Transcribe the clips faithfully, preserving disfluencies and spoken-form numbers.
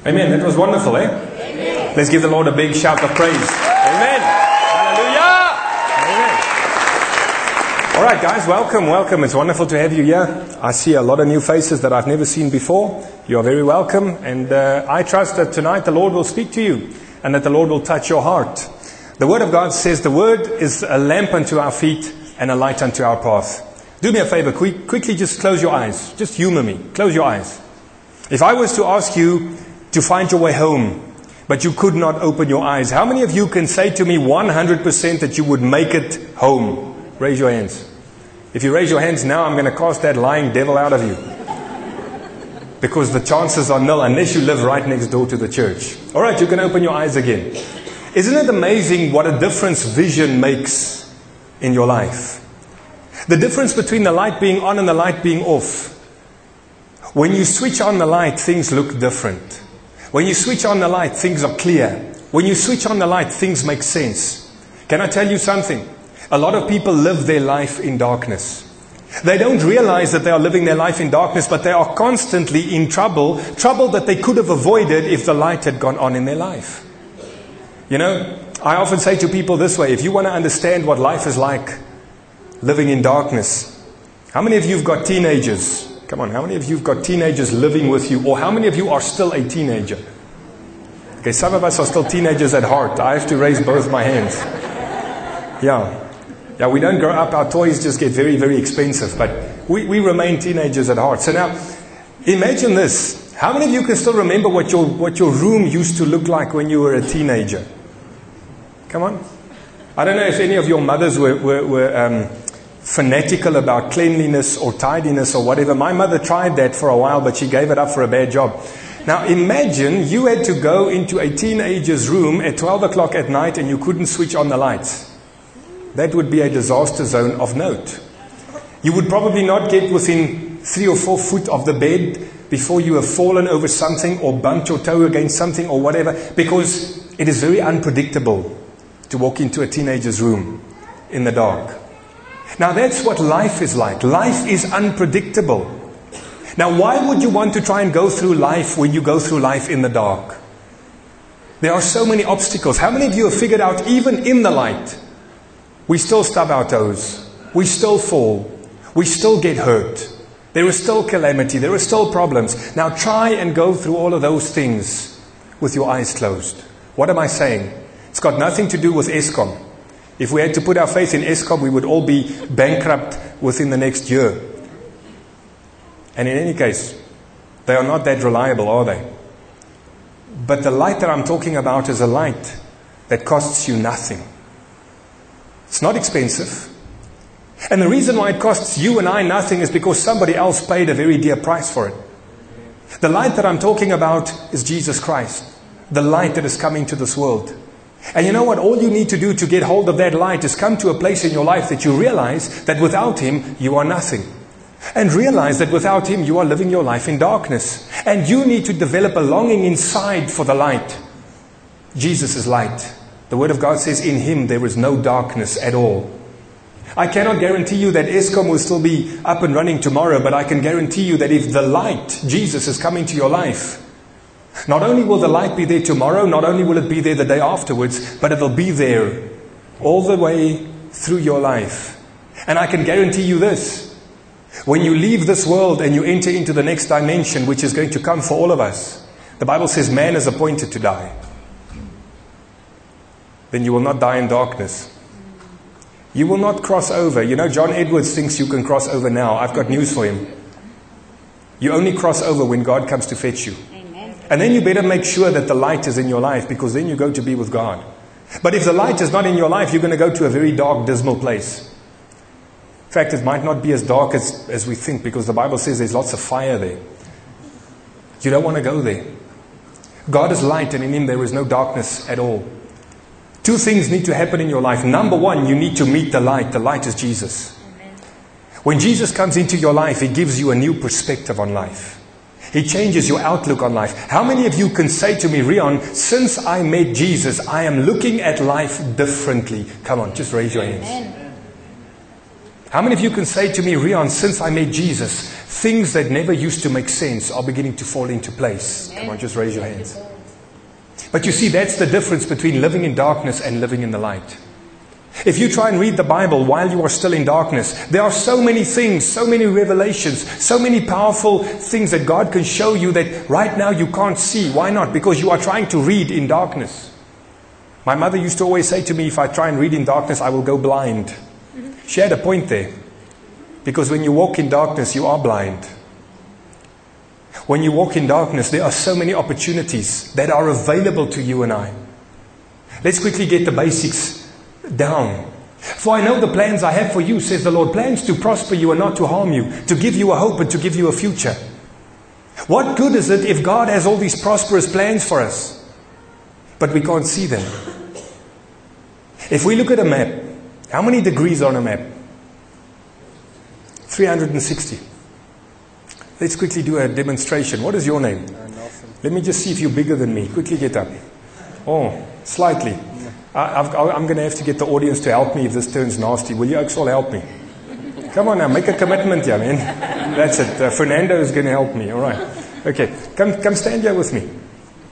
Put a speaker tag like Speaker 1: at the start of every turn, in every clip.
Speaker 1: Amen. That was wonderful, eh? Amen. Let's give the Lord a big shout of praise. Amen. Hallelujah. Amen. All right, guys, welcome, welcome. It's wonderful to have you here. I see a lot of new faces that I've never seen before. You are very welcome. And uh, I trust that tonight the Lord will speak to you and that the Lord will touch your heart. The Word of God says the Word is a lamp unto our feet and a light unto our path. Do me a favor, quick, quickly just close your eyes. Just humor me. Close your eyes. If I was to ask you to find your way home, but you could not open your eyes, how many of you can say to me one hundred percent that you would make it home? Raise your hands. If you raise your hands now, I'm going to cast that lying devil out of you. Because the chances are nil unless you live right next door to the church. All right, you can open your eyes again. Isn't it amazing what a difference vision makes in your life? The difference between the light being on and the light being off. When you switch on the light, things look different. When you switch on the light, things are clear. When you switch on the light, things make sense. Can I tell you something? A lot of people live their life in darkness. They don't realize that they are living their life in darkness, but they are constantly in trouble. Trouble that they could have avoided if the light had gone on in their life. You know, I often say to people this way, if you want to understand what life is like living in darkness, how many of you have got teenagers? Come on, how many of you have got teenagers living with you? Or how many of you are still a teenager? Okay, some of us are still teenagers at heart. I have to raise both my hands. Yeah. Yeah, we don't grow up. Our toys just get very, very expensive. But we, we remain teenagers at heart. So now, imagine this. How many of you can still remember what your, what your room used to look like when you were a teenager? Come on. I don't know if any of your mothers were, were, were um, fanatical about cleanliness or tidiness or whatever. My mother tried that for a while, but she gave it up for a bad job. Now imagine you had to go into a teenager's room at twelve o'clock at night and you couldn't switch on the lights. That would be a disaster zone of note. You would probably not get within three or four foot of the bed before you have fallen over something or bumped your toe against something or whatever, because it is very unpredictable to walk into a teenager's room in the dark. Now that's what life is like. Life is unpredictable. Now why would you want to try and go through life when you go through life in the dark? There are so many obstacles. How many of you have figured out even in the light, we still stub our toes, we still fall, we still get hurt, there is still calamity, there are still problems. Now try and go through all of those things with your eyes closed. What am I saying? It's got nothing to do with Eskom. If we had to put our faith in Eskom, we would all be bankrupt within the next year. And in any case, they are not that reliable, are they? But the light that I'm talking about is a light that costs you nothing. It's not expensive. And the reason why it costs you and I nothing is because somebody else paid a very dear price for it. The light that I'm talking about is Jesus Christ. The light that is coming to this world. And you know what? All you need to do to get hold of that light is come to a place in your life that you realize that without Him, you are nothing. And realize that without Him, you are living your life in darkness. And you need to develop a longing inside for the light. Jesus is light. The Word of God says in Him there is no darkness at all. I cannot guarantee you that Eskom will still be up and running tomorrow, but I can guarantee you that if the light, Jesus, is coming to your life, not only will the light be there tomorrow, not only will it be there the day afterwards, but it will be there all the way through your life. And I can guarantee you this. When you leave this world and you enter into the next dimension, which is going to come for all of us, the Bible says man is appointed to die. Then you will not die in darkness. You will not cross over. You know, John Edwards thinks you can cross over now. I've got news for him. You only cross over when God comes to fetch you. And then you better make sure that the light is in your life, because then you go to be with God. But if the light is not in your life, you're going to go to a very dark, dismal place. In fact, it might not be as dark as, as we think, because the Bible says there's lots of fire there. You don't want to go there. God is light, and in Him there is no darkness at all. Two things need to happen in your life. Number one, you need to meet the light. The light is Jesus. Amen. When Jesus comes into your life, He gives you a new perspective on life. He changes your outlook on life. How many of you can say to me, Rion, since I met Jesus, I am looking at life differently? Come on, just raise your hands. Amen. How many of you can say to me, Rion, since I met Jesus, things that never used to make sense are beginning to fall into place. Come on, just raise your hands. But you see, that's the difference between living in darkness and living in the light. If you try and read the Bible while you are still in darkness, there are so many things, so many revelations, so many powerful things that God can show you that right now you can't see. Why not? Because you are trying to read in darkness. My mother used to always say to me, if I try and read in darkness, I will go blind. She had a point there. Because when you walk in darkness, you are blind. When you walk in darkness, there are so many opportunities that are available to you and I. Let's quickly get the basics down. For I know the plans I have for you, says the Lord, plans to prosper you and not to harm you, to give you a hope and to give you a future. What good is it if God has all these prosperous plans for us, but we can't see them? If we look at a map, how many degrees are on a map? three hundred sixty. Let's quickly do a demonstration. What is your name?
Speaker 2: Uh, Nelson.
Speaker 1: Let me just see if you're bigger than me. Quickly get up. Oh, slightly. I, I've, I'm going to have to get the audience to help me if this turns nasty. Will you all help me? Come on now, make a commitment here, man. That's it. Uh, Fernando is going to help me. All right. Okay. Come, come stand here with me.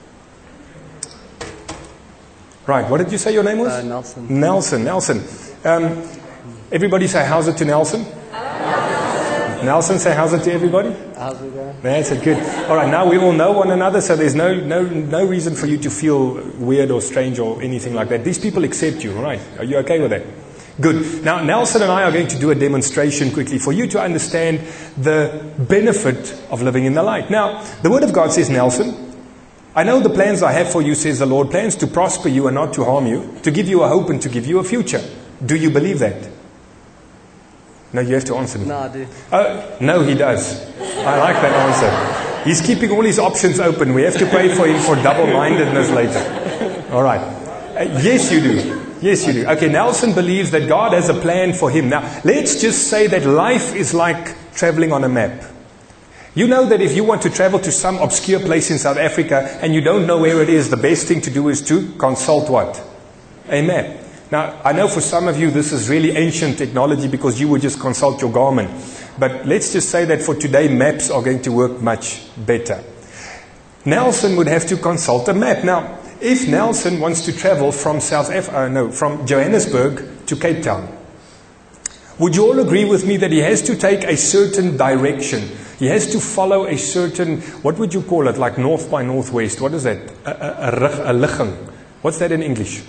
Speaker 1: Right. What did you say your name was?
Speaker 2: Uh, Nelson.
Speaker 1: Nelson. Nelson. Um, everybody say how's it to Nelson? Nelson, say how's it to everybody?
Speaker 2: How's it going?
Speaker 1: That's it, good. All right, now we all know one another, so there's no no no reason for you to feel weird or strange or anything like that. These people accept you, all right? Are you okay with that? Good. Now, Nelson and I are going to do a demonstration quickly for you to understand the benefit of living in the light. Now, the Word of God says, Nelson, I know the plans I have for you, says the Lord, plans to prosper you and not to harm you, to give you a hope and to give you a future. Do you believe that? No, you have to answer me.
Speaker 2: No, I do.
Speaker 1: Oh, no, he does. I like that answer. He's keeping all his options open. We have to pray for him for double-mindedness later. All right. Uh, yes, you do. Yes, you do. Okay, Nelson believes that God has a plan for him. Now, let's just say that life is like traveling on a map. You know that if you want to travel to some obscure place in South Africa and you don't know where it is, the best thing to do is to consult what? A map. Now, I know for some of you this is really ancient technology because you would just consult your Garmin. But let's just say that for today, maps are going to work much better. Nelson would have to consult a map. Now, if Nelson wants to travel from South Af- uh, no, from Johannesburg to Cape Town, would you all agree with me that he has to take a certain direction? He has to follow a certain, what would you call it, like north by northwest? What is that? A, a, a, a ligging. What's that in English?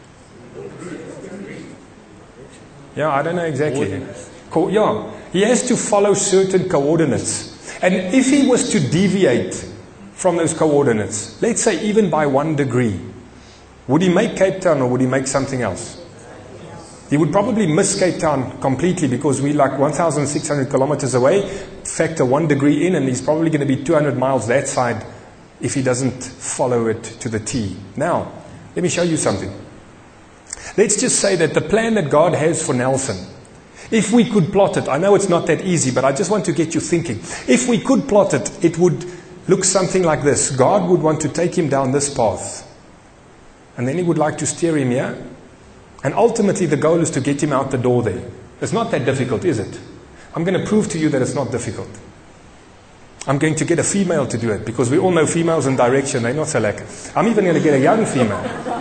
Speaker 1: Yeah, I don't know exactly. Co- yeah, he has to follow certain coordinates. And if he was to deviate from those coordinates, let's say even by one degree, would he make Cape Town or would he make something else? He would probably miss Cape Town completely because we're like one thousand six hundred kilometers away. Factor one degree in and he's probably going to be two hundred miles that side if he doesn't follow it to the T. Now, let me show you something. Let's just say that the plan that God has for Nelson, if we could plot it, I know it's not that easy, but I just want to get you thinking. If we could plot it, it would look something like this. God would want to take him down this path. And then he would like to steer him here. And ultimately the goal is to get him out the door there. It's not that difficult, is it? I'm going to prove to you that it's not difficult. I'm going to get a female to do it because we all know females in direction, they're not so lekker. I'm even going to get a young female.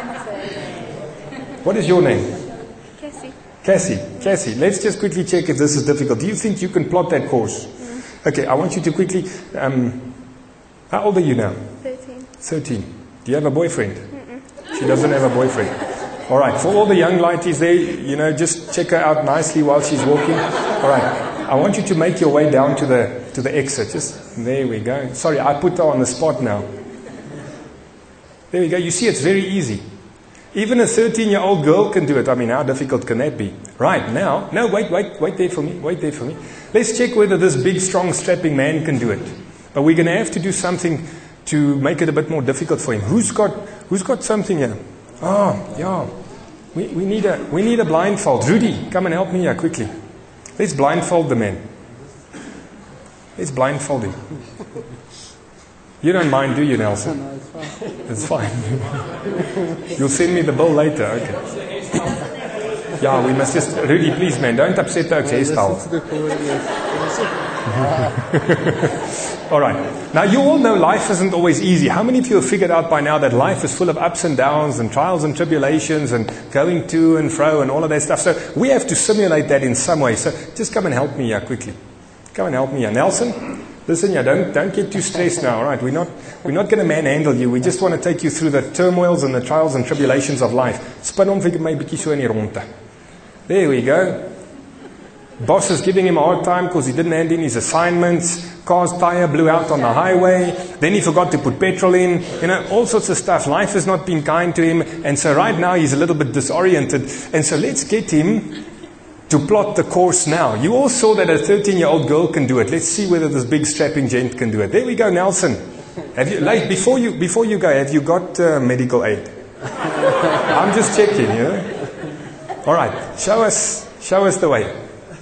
Speaker 1: What is your name?
Speaker 3: Cassie.
Speaker 1: Cassie. Cassie, let's just quickly check if this is difficult. Do you think you can plot that course? Mm. Okay, I want you to quickly... Um, how old are you now?
Speaker 3: Thirteen.
Speaker 1: Thirteen. Do you have a boyfriend?
Speaker 3: Mm-mm.
Speaker 1: She doesn't have a boyfriend. All right, for all the young lighties there, you know, just check her out nicely while she's walking. All right, I want you to make your way down to the to the exit. Just, there we go. Sorry, I put her on the spot now. There we go. You see, it's very easy. Even a thirteen-year-old girl can do it. I mean, how difficult can that be? Right, now, no, wait, wait, wait there for me, wait there for me. Let's check whether this big, strong, strapping man can do it. But we're going to have to do something to make it a bit more difficult for him. Who's got, who's got something here? Oh, yeah. We, we, need a, we need a blindfold. Rudy, come and help me here quickly. Let's blindfold the man. Let's blindfold him. You don't mind, do you, Nelson?
Speaker 2: No, it's fine.
Speaker 1: It's fine. You'll send me the bill later, okay. Yeah, we must just... Rudy, please, man, don't upset the hairstyle. All right. Now, you all know life isn't always easy. How many of you have figured out by now that life is full of ups and downs and trials and tribulations and going to and fro and all of that stuff? So we have to simulate that in some way. So just come and help me here quickly. Come and help me here. Nelson, listen here. Don't, don't get too stressed now. All right. We're not, we're not going to manhandle you. We just want to take you through the turmoils and the trials and tribulations of life. Spin hom vir my bietjie so in die ronde. There we go. Boss is giving him a hard time because he didn't hand in his assignments. Car's tire blew out on the highway. Then he forgot to put petrol in. You know, all sorts of stuff. Life has not been kind to him. And so right now he's a little bit disoriented. And so let's get him to plot the course now. You all saw that a thirteen-year-old girl can do it. Let's see whether this big strapping gent can do it. There we go, Nelson. Have you, like, before you, before you go, have you got uh, medical aid? I'm just checking, you know. All right. Show us, show us the way.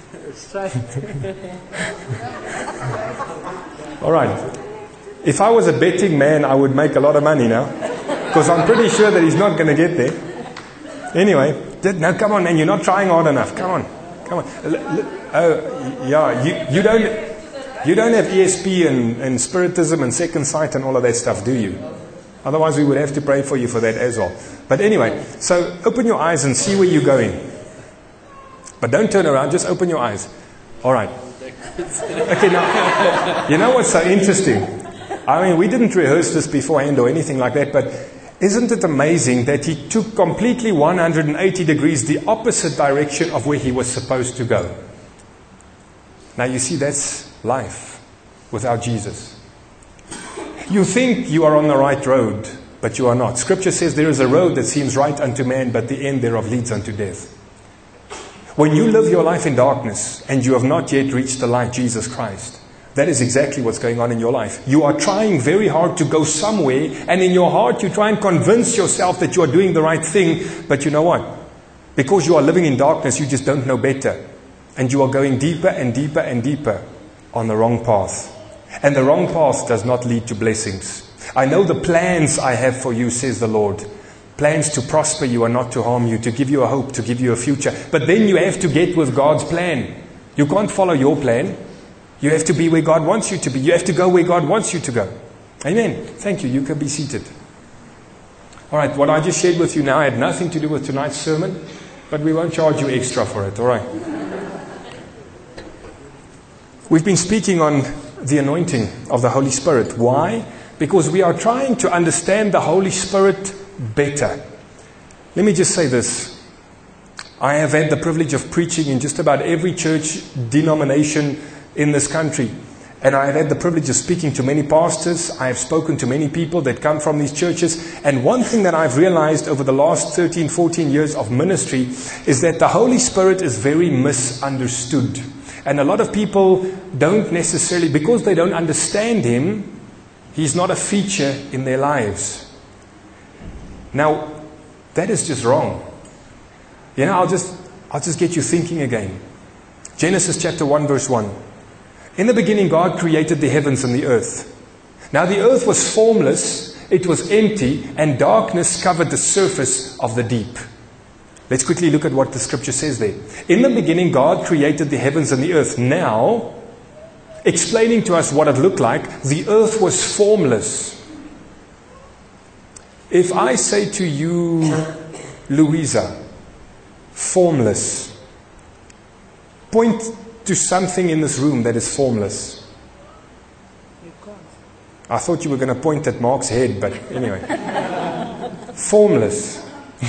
Speaker 1: All right. If I was a betting man, I would make a lot of money now. Because I'm pretty sure that he's not going to get there. Anyway, now come on, man. You're not trying hard enough. Come on. Come on. Oh, yeah. You, you don't you don't have E S P and, and spiritism and second sight and all of that stuff, do you? Otherwise, we would have to pray for you for that as well. But anyway, so open your eyes and see where you're going. But don't turn around. Just open your eyes. All right. Okay, now, you know what's so interesting? I mean, we didn't rehearse this beforehand or anything like that, but isn't it amazing that he took completely one hundred eighty degrees the opposite direction of where he was supposed to go? Now, you see, that's life without Jesus. You think you are on the right road, but you are not. Scripture says there is a road that seems right unto man, but the end thereof leads unto death. When you live your life in darkness and you have not yet reached the light, Jesus Christ, that is exactly what's going on in your life. You are trying very hard to go somewhere, and in your heart you try and convince yourself that you are doing the right thing. But you know what? Because you are living in darkness, you just don't know better. And you are going deeper and deeper and deeper on the wrong path. And the wrong path does not lead to blessings. I know the plans I have for you, says the Lord. Plans to prosper you and not to harm you, to give you a hope, to give you a future. But then you have to get with God's plan. You can't follow your plan. You have to be where God wants you to be. You have to go where God wants you to go. Amen. Thank you. You can be seated. All right. What I just shared with you now had nothing to do with tonight's sermon, but we won't charge you extra for it. All right. We've been speaking on the anointing of the Holy Spirit. Why? Because we are trying to understand the Holy Spirit better. Let me just say this. I have had the privilege of preaching in just about every church denomination in this country. And I have had the privilege of speaking to many pastors. I have spoken to many people that come from these churches. And one thing that I've realized over the last thirteen, fourteen years of ministry is that the Holy Spirit is very misunderstood. And a lot of people don't necessarily, because they don't understand Him, He's not a feature in their lives. Now, that is just wrong. You know, I'll just, I'll just get you thinking again. Genesis chapter one, verse one. In the beginning, God created the heavens and the earth. Now, the earth was formless, it was empty, and darkness covered the surface of the deep. Let's quickly look at what the scripture says there. In the beginning, God created the heavens and the earth. Now, explaining to us what it looked like, the earth was formless. If I say to you, Louisa, formless, point to something in this room that is formless. I thought you were going to point at Mark's head, but anyway. Formless.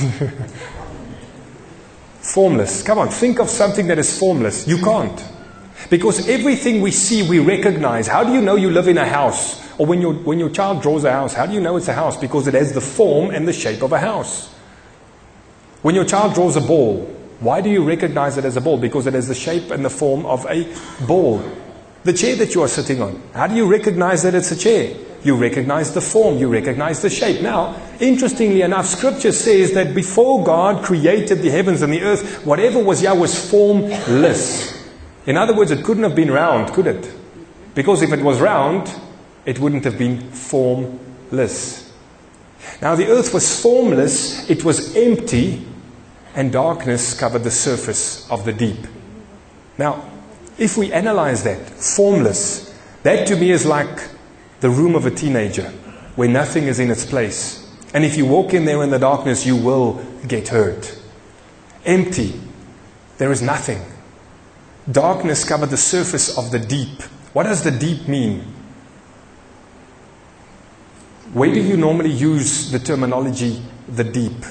Speaker 1: Formless. Come on, think of something that is formless. You can't. Because everything we see, we recognize. How do you know you live in a house? Or when your, when your child draws a house, how do you know it's a house? Because it has the form and the shape of a house. When your child draws a ball, why do you recognize it as a ball? Because it has the shape and the form of a ball. The chair that you are sitting on, how do you recognize that it's a chair? You recognize the form, you recognize the shape. Now, interestingly enough, Scripture says that before God created the heavens and the earth, whatever was here was formless. In other words, it couldn't have been round, could it? Because if it was round, it wouldn't have been formless. Now, the earth was formless, it was empty, and darkness covered the surface of the deep. Now, if we analyze that, formless, that to me is like the room of a teenager where nothing is in its place. And if you walk in there in the darkness, you will get hurt. Empty. There is nothing. Darkness covered the surface of the deep. What does the deep mean? Where do you normally use the terminology, the deep?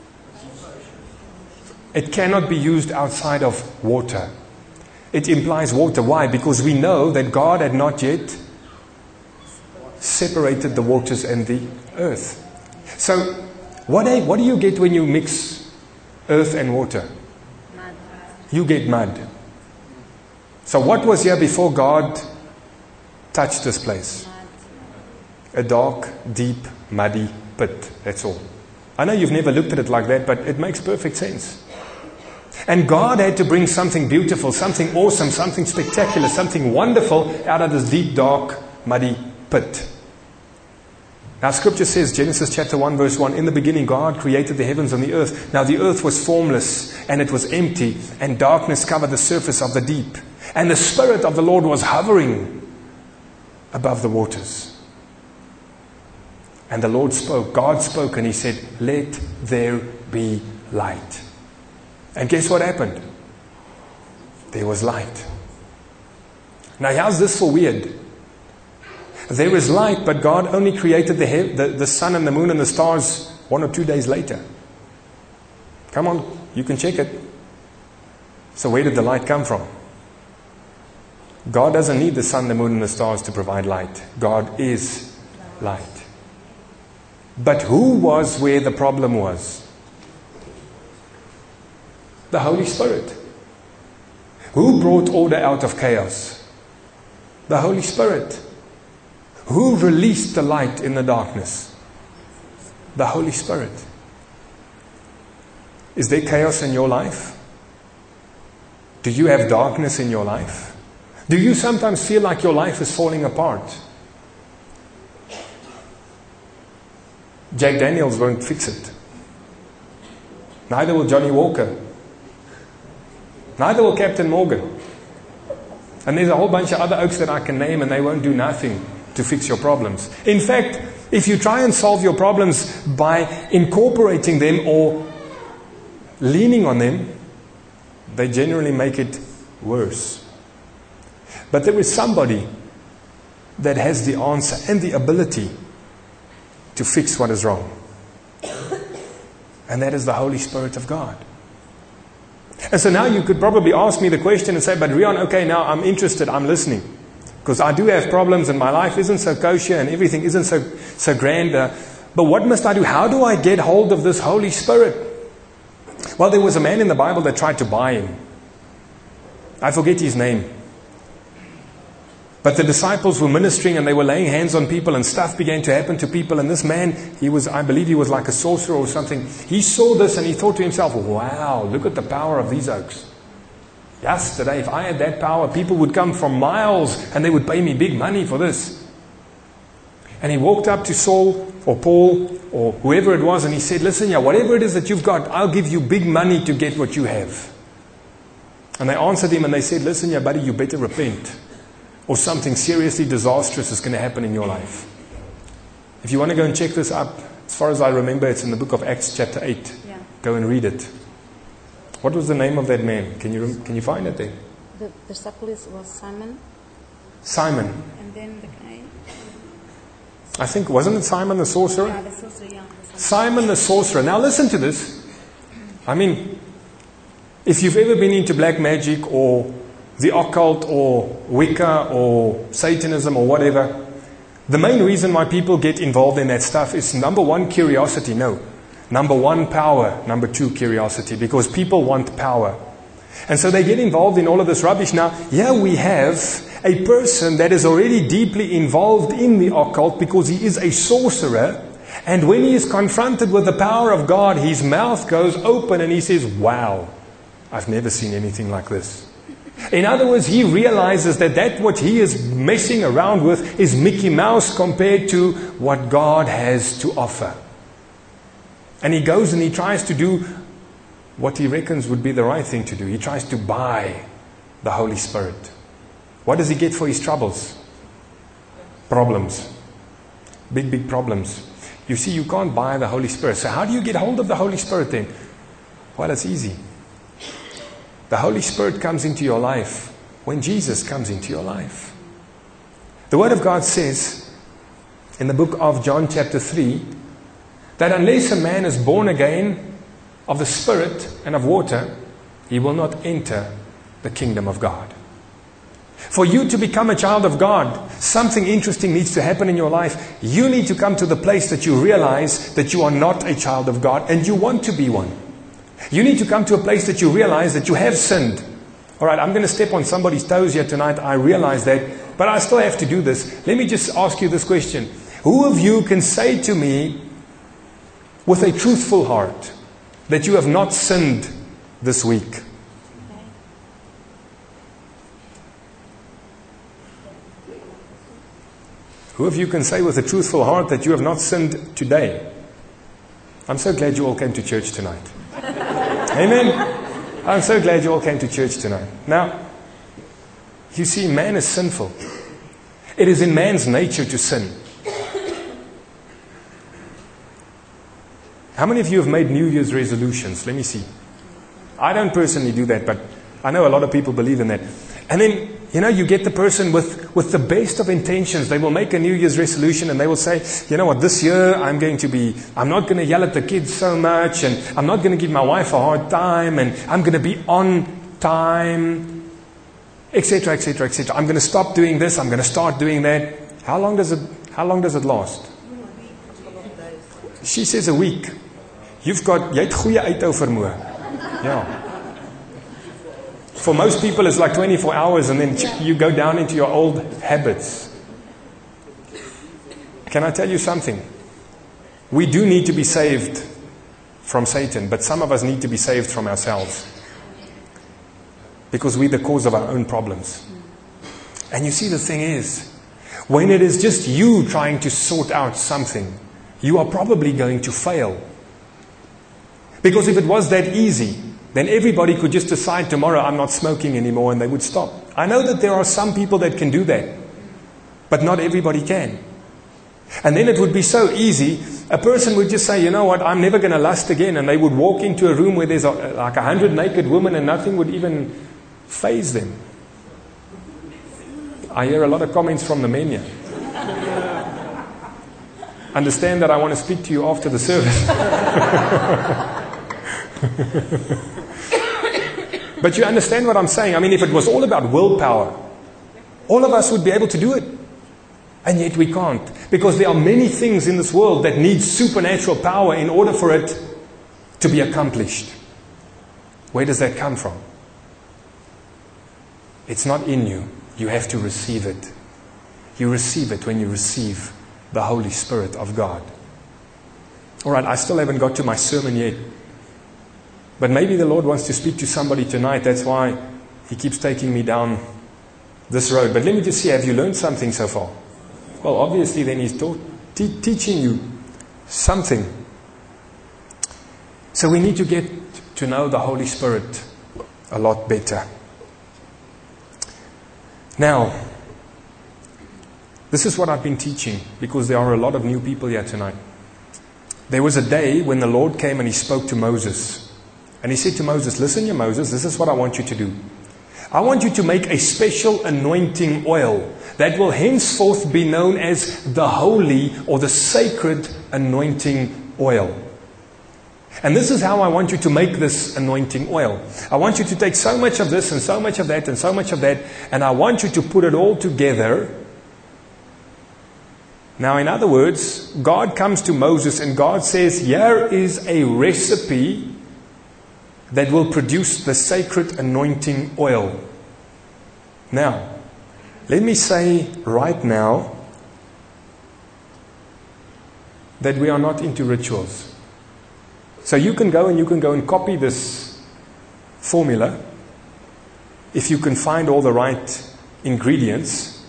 Speaker 1: It cannot be used outside of water. It implies water. Why? Because we know that God had not yet separated the waters and the earth. So, what do, what do you get when you mix earth and water?
Speaker 2: Mud.
Speaker 1: You get mud. So what was here before God touched this place? A dark, deep, muddy pit. That's all. I know you've never looked at it like that, but it makes perfect sense. And God had to bring something beautiful, something awesome, something spectacular, something wonderful out of this deep, dark, muddy pit. Now Scripture says, Genesis chapter one verse one, in the beginning God created the heavens and the earth. Now the earth was formless and it was empty, and darkness covered the surface of the deep. And the Spirit of the Lord was hovering above the waters. And the Lord spoke, God spoke, and He said, let there be light. And guess what happened? There was light. Now how's this for weird? There is light, but God only created the, he- the, the sun and the moon and the stars one or two days later. Come on, you can check it. So where did the light come from? God doesn't need the sun, the moon and the stars to provide light. God is light. But who was where the problem was? The Holy Spirit. Who brought order out of chaos? The Holy Spirit. Who released the light in the darkness? The Holy Spirit. Is there chaos in your life? Do you have darkness in your life? Do you sometimes feel like your life is falling apart? Jack Daniels won't fix it. Neither will Johnny Walker. Neither will Captain Morgan. And there's a whole bunch of other oaks that I can name, and they won't do nothing to fix your problems. In fact, if you try and solve your problems by incorporating them or leaning on them, they generally make it worse. But there is somebody that has the answer and the ability to fix what is wrong. And that is the Holy Spirit of God. And so now you could probably ask me the question and say, but Rion, okay, now I'm interested, I'm listening. Because I do have problems and my life isn't so kosher and everything isn't so, so grand. Uh, but what must I do? How do I get hold of this Holy Spirit? Well, there was a man in the Bible that tried to buy him. I forget his name. But the disciples were ministering and they were laying hands on people and stuff began to happen to people. And this man, he was, I believe he was like a sorcerer or something. He saw this and he thought to himself, wow, look at the power of these oaks. Yesterday, if I had that power, people would come from miles and they would pay me big money for this. And he walked up to Saul or Paul or whoever it was and he said, listen, yeah, whatever it is that you've got, I'll give you big money to get what you have. And they answered him and they said, listen, yeah, buddy, you better repent, or something seriously disastrous is going to happen in your life. If you want to go and check this up, as far as I remember, it's in the book of Acts chapter eight.
Speaker 2: Yeah.
Speaker 1: Go and read it. What was the name of that man? Can you can you find it there?
Speaker 2: The disciple was Simon.
Speaker 1: Simon.
Speaker 2: And then the guy.
Speaker 1: I think, wasn't it Simon the sorcerer?
Speaker 2: Yeah, the sorcerer, yeah.
Speaker 1: Simon the sorcerer. Now listen to this. I mean, if you've ever been into black magic or the occult or Wicca or Satanism or whatever, the main reason why people get involved in that stuff is number one, curiosity. No. Number one, power. Number two, curiosity. Because people want power. And so they get involved in all of this rubbish. Now, here we have a person that is already deeply involved in the occult because he is a sorcerer. And when he is confronted with the power of God, his mouth goes open and he says, wow, I've never seen anything like this. In other words, he realizes that that what he is messing around with is Mickey Mouse compared to what God has to offer. And he goes and he tries to do what he reckons would be the right thing to do. He tries to buy the Holy Spirit. What does he get for his troubles? Problems. Big, big problems. You see, you can't buy the Holy Spirit. So how do you get hold of the Holy Spirit then? Well, it's easy. The Holy Spirit comes into your life when Jesus comes into your life. The Word of God says in the book of John chapter three that unless a man is born again of the Spirit and of water, he will not enter the kingdom of God. For you to become a child of God, something interesting needs to happen in your life. You need to come to the place that you realize that you are not a child of God and you want to be one. You need to come to a place that you realize that you have sinned. All right, I'm going to step on somebody's toes here tonight. I realize that, but I still have to do this. Let me just ask you this question. Who of you can say to me with a truthful heart that you have not sinned this week? Who of you can say with a truthful heart that you have not sinned today? I'm so glad you all came to church tonight. Amen. I'm so glad you all came to church tonight. Now, you see, man is sinful. It is in man's nature to sin. How many of you have made New Year's resolutions? Let me see. I don't personally do that, but I know a lot of people believe in that. And then, you know, you get the person with, with the best of intentions. They will make a New Year's resolution and they will say, you know what, this year I'm going to be, I'm not going to yell at the kids so much, and I'm not going to give my wife a hard time, and I'm going to be on time, et cetera, et cetera, et cetera. I'm going to stop doing this, I'm going to start doing that. How long does it, how long does it last? She says a week. You've got, jy het goeie uithou vermoë. Yeah. For most people, it's like twenty-four hours and then you go down into your old habits. Can I tell you something? We do need to be saved from Satan, but some of us need to be saved from ourselves. Because we're the cause of our own problems. And you see, the thing is, when it is just you trying to sort out something, you are probably going to fail. Because if it was that easy, then everybody could just decide tomorrow, I'm not smoking anymore, and they would stop. I know that there are some people that can do that, but not everybody can. And then it would be so easy, a person would just say, you know what, I'm never going to lust again, and they would walk into a room where there's a, like a hundred naked women and nothing would even faze them. I hear a lot of comments from the men here. Understand that I want to speak to you after the service. But you understand what I'm saying? I mean, if it was all about willpower, all of us would be able to do it. And yet we can't. Because there are many things in this world that need supernatural power in order for it to be accomplished. Where does that come from? It's not in you. You have to receive it. You receive it when you receive the Holy Spirit of God. All right, I still haven't got to my sermon yet. But maybe the Lord wants to speak to somebody tonight. That's why He keeps taking me down this road. But let me just see, have you learned something so far? Well, obviously then He's taught, te- teaching you something. So we need to get to know the Holy Spirit a lot better. Now, this is what I've been teaching, because there are a lot of new people here tonight. There was a day when the Lord came and He spoke to Moses. And He said to Moses, listen here, Moses, this is what I want you to do. I want you to make a special anointing oil that will henceforth be known as the holy or the sacred anointing oil. And this is how I want you to make this anointing oil. I want you to take so much of this and so much of that and so much of that, and I want you to put it all together. Now, in other words, God comes to Moses and God says, here is a recipe that will produce the sacred anointing oil. Now, let me say right now that we are not into rituals. So you can go and you can go and copy this formula if you can find all the right ingredients.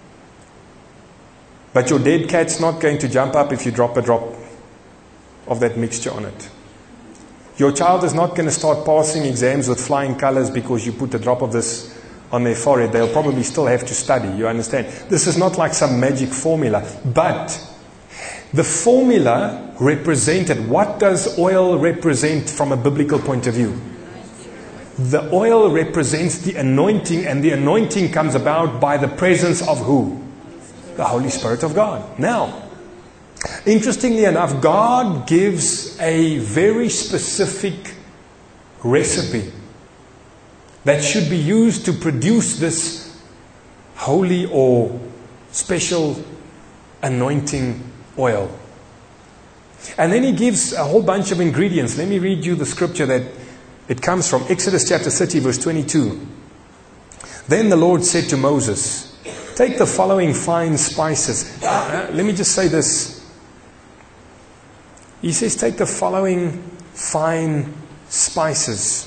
Speaker 1: But your dead cat's not going to jump up if you drop a drop of that mixture on it. Your child is not going to start passing exams with flying colors because you put a drop of this on their forehead, they'll probably still have to study. You understand? This is not like some magic formula. But the formula represented, what does oil represent from a biblical point of view? The oil represents the anointing, and the anointing comes about by the presence of who? The Holy Spirit of God. Now, interestingly enough, God gives a very specific recipe that should be used to produce this holy or special anointing oil. And then he gives a whole bunch of ingredients. Let me read you the scripture that it comes from. Exodus chapter thirty, verse twenty-two. Then the Lord said to Moses, take the following fine spices. Uh, let me just say this. He says, take the following fine spices.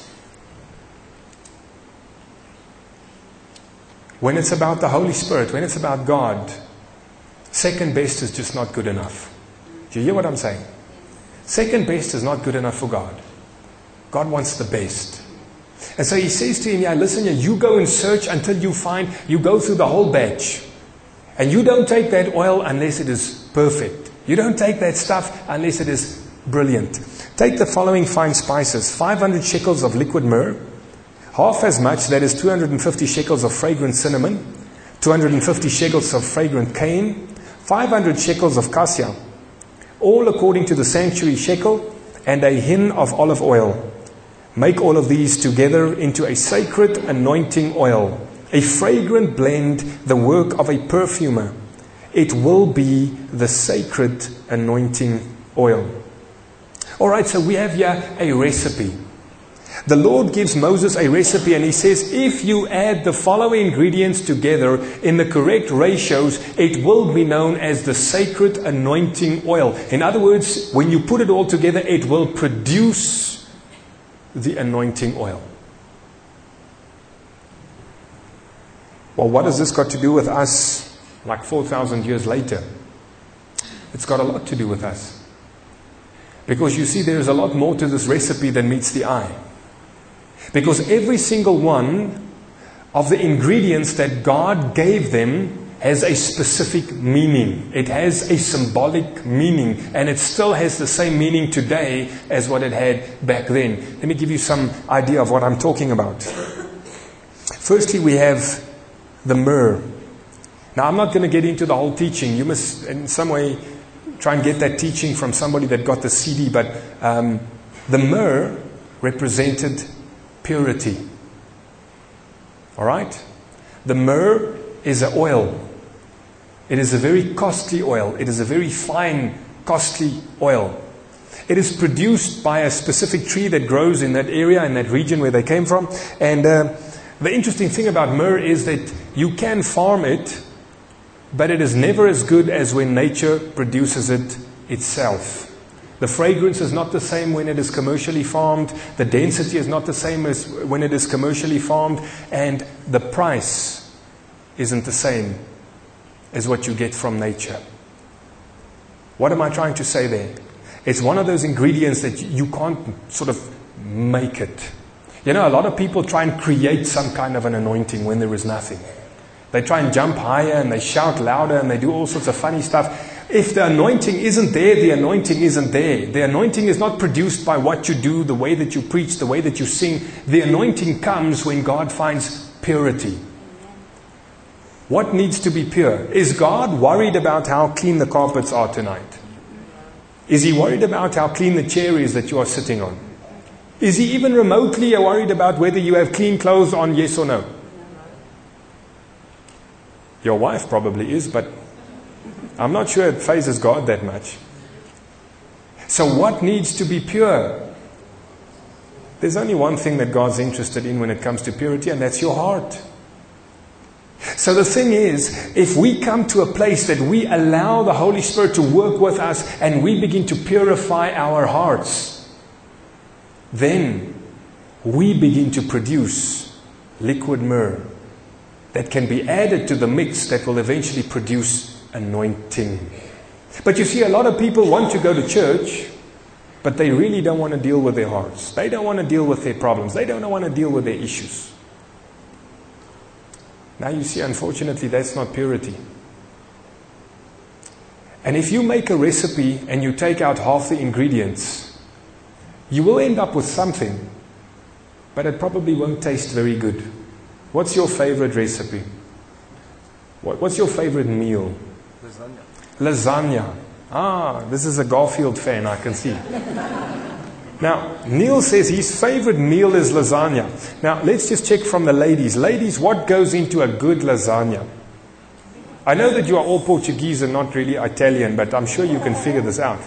Speaker 1: When it's about the Holy Spirit, when it's about God, second best is just not good enough. Do you hear what I'm saying? Second best is not good enough for God. God wants the best. And so he says to him, yeah, listen here, you go and search until you find, you go through the whole batch. And you don't take that oil unless it is perfect. You don't take that stuff unless it is brilliant. Take the following fine spices: five hundred shekels of liquid myrrh, half as much, that is two hundred fifty shekels of fragrant cinnamon, two hundred fifty shekels of fragrant cane, five hundred shekels of cassia, all according to the sanctuary shekel, and a hin of olive oil. Make all of these together into a sacred anointing oil, a fragrant blend, the work of a perfumer. It will be the sacred anointing oil. All right, so we have here a recipe. The Lord gives Moses a recipe, and he says, if you add the following ingredients together in the correct ratios, it will be known as the sacred anointing oil. In other words, when you put it all together, it will produce the anointing oil. Well, what has this got to do with us like four thousand years later? It's got a lot to do with us. Because you see, there is a lot more to this recipe than meets the eye. Because every single one of the ingredients that God gave them has a specific meaning. It has a symbolic meaning, and it still has the same meaning today as what it had back then. Let me give you some idea of what I'm talking about. Firstly, we have the myrrh. Now, I'm not going to get into the whole teaching. You must, in some way, try and get that teaching from somebody that got the C D. But um, the myrrh represented purity. All right? The myrrh is an oil. It is a very costly oil. It is a very fine, costly oil. It is produced by a specific tree that grows in that area, in that region where they came from. And uh, the interesting thing about myrrh is that you can farm it, but it is never as good as when nature produces it itself. The fragrance is not the same when it is commercially farmed. The density is not the same as when it is commercially farmed. And the price isn't the same as what you get from nature. What am I trying to say there? It's one of those ingredients that you can't sort of make it. You know, a lot of people try and create some kind of an anointing when there is nothing. They try and jump higher and they shout louder and they do all sorts of funny stuff. If the anointing isn't there, the anointing isn't there. The anointing is not produced by what you do, the way that you preach, the way that you sing. The anointing comes when God finds purity. What needs to be pure? Is God worried about how clean the carpets are tonight? Is He worried about how clean the chair is that you are sitting on? Is He even remotely worried about whether you have clean clothes on, yes or no? Your wife probably is, but I'm not sure it phases God that much. So what needs to be pure? There's only one thing that God's interested in when it comes to purity, and that's your heart. So the thing is, if we come to a place that we allow the Holy Spirit to work with us and we begin to purify our hearts, then we begin to produce liquid myrrh that can be added to the mix that will eventually produce anointing. But you see, a lot of people want to go to church, but they really don't want to deal with their hearts. They don't want to deal with their problems. They don't want to deal with their issues. Now you see, unfortunately, that's not purity. And if you make a recipe and you take out half the ingredients, you will end up with something, but it probably won't taste very good. What's your favorite recipe? What, what's your favorite meal?
Speaker 3: Lasagna.
Speaker 1: Lasagna. Ah, this is a Garfield fan, I can see. Now, Neil says his favorite meal is lasagna. Now, let's just check from the ladies. Ladies, what goes into a good lasagna? I know that you are all Portuguese and not really Italian, but I'm sure you can figure this out.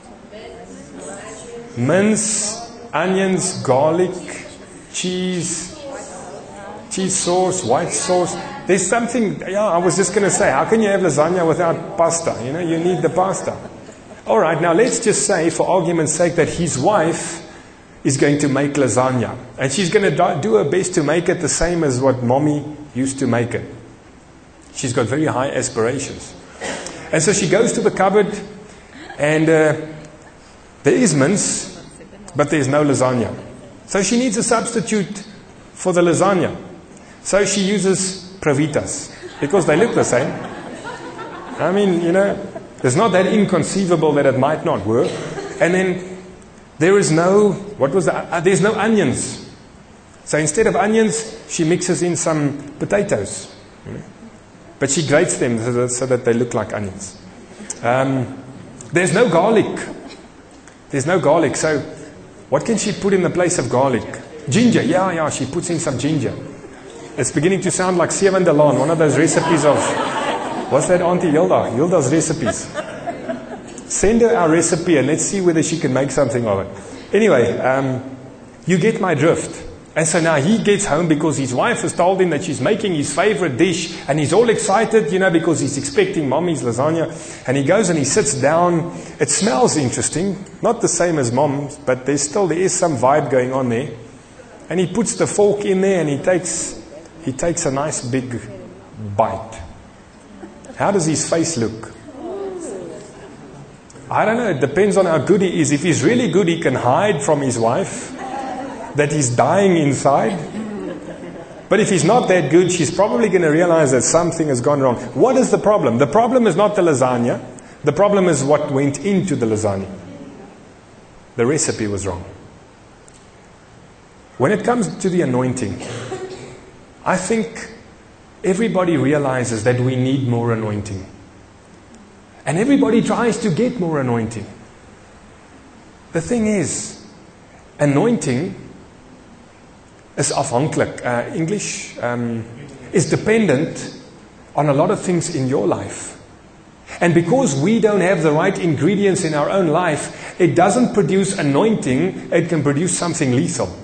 Speaker 1: Mince, onions, garlic, cheese, cheese sauce, white sauce. There's something, yeah, I was just going to say, how can you have lasagna without pasta? You know, you need the pasta. All right, now let's just say, for argument's sake, that his wife is going to make lasagna. And she's going to do her best to make it the same as what mommy used to make it. She's got very high aspirations. And so she goes to the cupboard, and uh, there is mince, but there's no lasagna. So she needs a substitute for the lasagna. So she uses Pravitas, because they look the same. I mean, you know, it's not that inconceivable that it might not work. And then there is no, what was that? Uh, there's no onions. So instead of onions, she mixes in some potatoes. You know? But she grates them so that, so that they look like onions. Um, there's no garlic. There's no garlic. So what can she put in the place of garlic? Ginger. Yeah, yeah, she puts in some ginger. It's beginning to sound like Seven de Laan, one of those recipes of, what's that, Auntie Hilda? Hilda's recipes. Send her our recipe and let's see whether she can make something of it. Anyway, um, you get my drift. And so now he gets home because his wife has told him that she's making his favorite dish, and he's all excited, you know, because he's expecting mommy's lasagna. And he goes and he sits down. It smells interesting, not the same as mom's, but there's still, there is some vibe going on there. And he puts the fork in there and he takes, he takes a nice big bite. How does his face look? I don't know, it depends on how good he is. If he's really good, he can hide from his wife that he's dying inside. But if he's not that good, she's probably going to realize that something has gone wrong. What is the problem? The problem is not the lasagna. The problem is what went into the lasagna. The recipe was wrong. When it comes to the anointing, I think everybody realizes that we need more anointing. And everybody tries to get more anointing. The thing is, anointing is afhankelijk, uh, English, um, is dependent on a lot of things in your life. And because we don't have the right ingredients in our own life, it doesn't produce anointing, it can produce something lethal.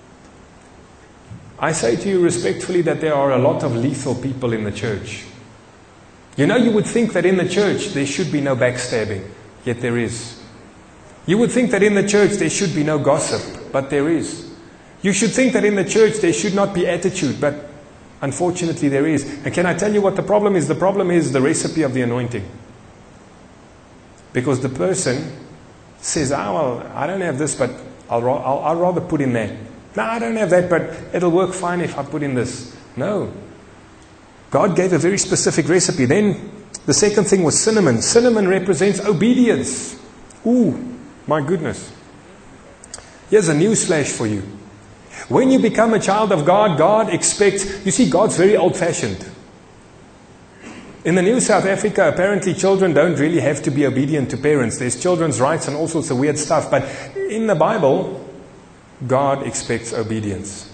Speaker 1: I say to you respectfully that there are a lot of lethal people in the church. You know, you would think that in the church there should be no backstabbing, yet there is. You would think that in the church there should be no gossip, but there is. You should think that in the church there should not be attitude, but unfortunately there is. And can I tell you what the problem is? The problem is the recipe of the anointing. Because the person says, oh, well, I don't have this, but I'll, I'll, I'll rather put in that. No, I don't have that, but it'll work fine if I put in this. No. God gave a very specific recipe. Then the second thing was cinnamon. Cinnamon represents obedience. Ooh, my goodness. Here's a news flash for you. When you become a child of God, God expects, you see, God's very old-fashioned. In the new South Africa, apparently children don't really have to be obedient to parents. There's children's rights and all sorts of weird stuff. But in the Bible, God expects obedience.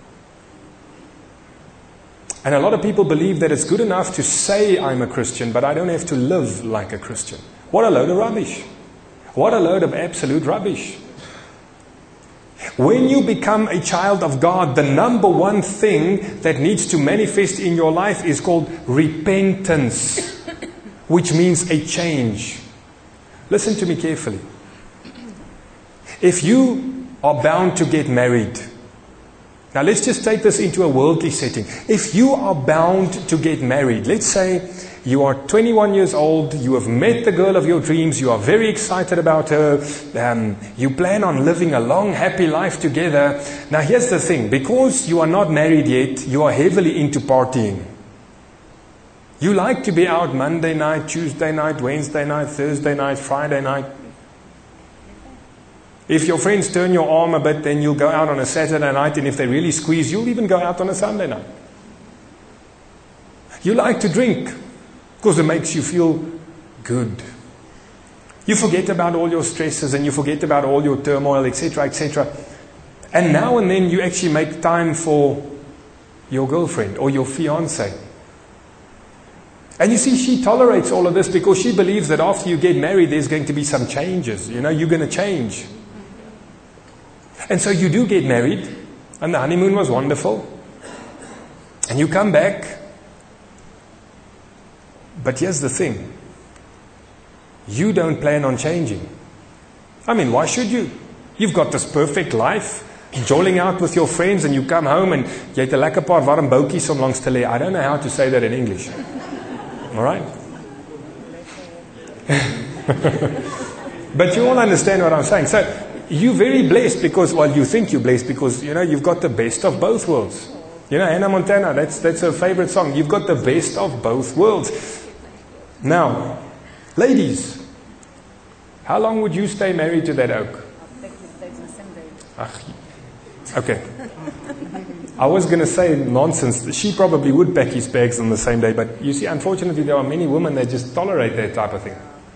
Speaker 1: And a lot of people believe that it's good enough to say I'm a Christian, but I don't have to live like a Christian. What a load of rubbish. What a load of absolute rubbish. When you become a child of God, the number one thing that needs to manifest in your life is called repentance, which means a change. Listen to me carefully. If you are bound to get married, now let's just take this into a worldly setting. If you are bound to get married, let's say you are twenty-one years old, you have met the girl of your dreams, you are very excited about her, um, you plan on living a long, happy life together. Now here's the thing, because you are not married yet, you are heavily into partying. You like to be out Monday night, Tuesday night, Wednesday night, Thursday night, Friday night. If your friends turn your arm a bit, then you'll go out on a Saturday night, and if they really squeeze, you'll even go out on a Sunday night. You like to drink because it makes you feel good. You forget about all your stresses and you forget about all your turmoil, et cetera, et cetera. And now and then you actually make time for your girlfriend or your fiancé. And you see, she tolerates all of this because she believes that after you get married, there's going to be some changes. You know, you're going to change. And so you do get married, and the honeymoon was wonderful. And you come back. But here's the thing. You don't plan on changing. I mean, why should you? You've got this perfect life, jolling out with your friends, and you come home and jy het 'n lekker paar warm boutjies om langs te lê. I don't know how to say that in English. All right? But you all understand what I'm saying. So, you're very blessed because, well, you think you're blessed because, you know, you've got the best of both worlds. You know, Hannah Montana, that's, that's her favorite song. You've got the best of both worlds. Now, ladies, how long would you stay married to that oak? Ach, okay. I was going to say nonsense. She probably would pack his bags on the same day, but you see, unfortunately, there are many women that just tolerate that type of thing.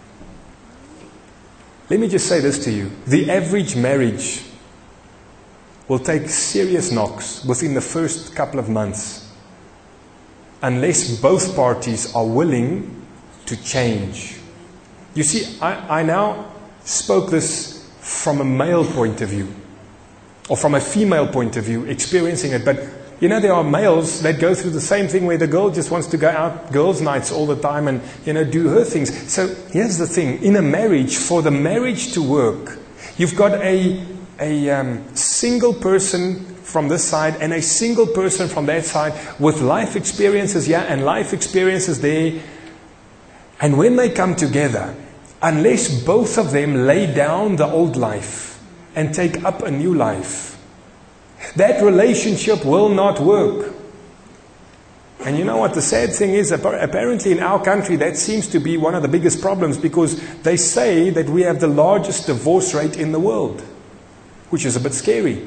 Speaker 1: Let me just say this to you. The average marriage will take serious knocks within the first couple of months unless both parties are willing to change. You see, I, I now spoke this from a male point of view, or from a female point of view, experiencing it. But, you know, there are males that go through the same thing where the girl just wants to go out girls' nights all the time and, you know, do her things. So here's the thing. In a marriage, for the marriage to work, you've got a, a um, single person from this side and a single person from that side with life experiences here and life experiences there. And when they come together, unless both of them lay down the old life and take up a new life, that relationship will not work. And you know what the sad thing is? Apparently in our country that seems to be one of the biggest problems, because they say that we have the largest divorce rate in the world, which is a bit scary.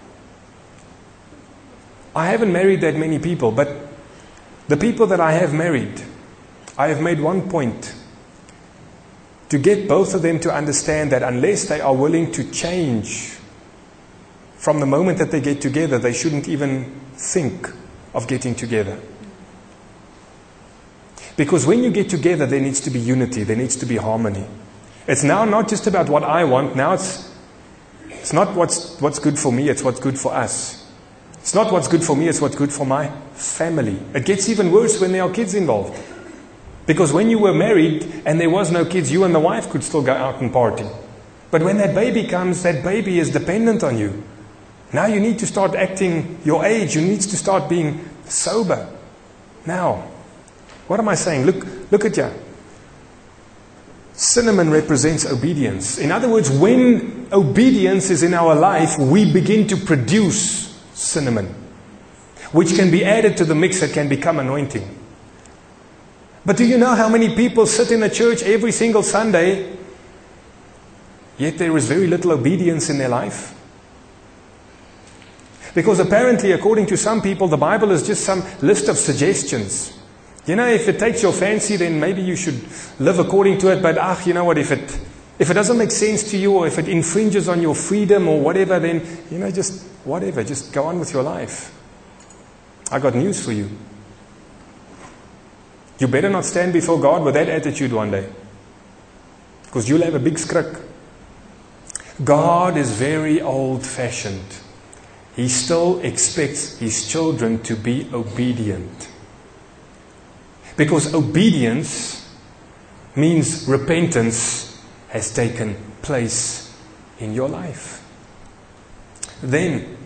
Speaker 1: I haven't married that many people, but the people that I have married, I have made one point: to get both of them to understand that unless they are willing to change from the moment that they get together, they shouldn't even think of getting together. Because when you get together, there needs to be unity, there needs to be harmony. It's now not just about what I want, now it's, it's not what's, what's good for me, it's what's good for us. It's not what's good for me, it's what's good for my family. It gets even worse when there are kids involved. Because when you were married and there was no kids, you and the wife could still go out and party. But when that baby comes, that baby is dependent on you. Now you need to start acting your age. You need to start being sober. Now, what am I saying? Look, look at you. Cinnamon represents obedience. In other words, when obedience is in our life, we begin to produce cinnamon, which can be added to the mix that can become anointing. But do you know how many people sit in a church every single Sunday, yet there is very little obedience in their life? Because apparently, according to some people, the Bible is just some list of suggestions. You know, if it takes your fancy, then maybe you should live according to it. But, ah, you know what, if it if it doesn't make sense to you, or if it infringes on your freedom or whatever, then, you know, just whatever, just go on with your life. I got news for you. You better not stand before God with that attitude one day, because you'll have a big skrik. God is very old-fashioned. He still expects His children to be obedient. Because obedience means repentance has taken place in your life. Then,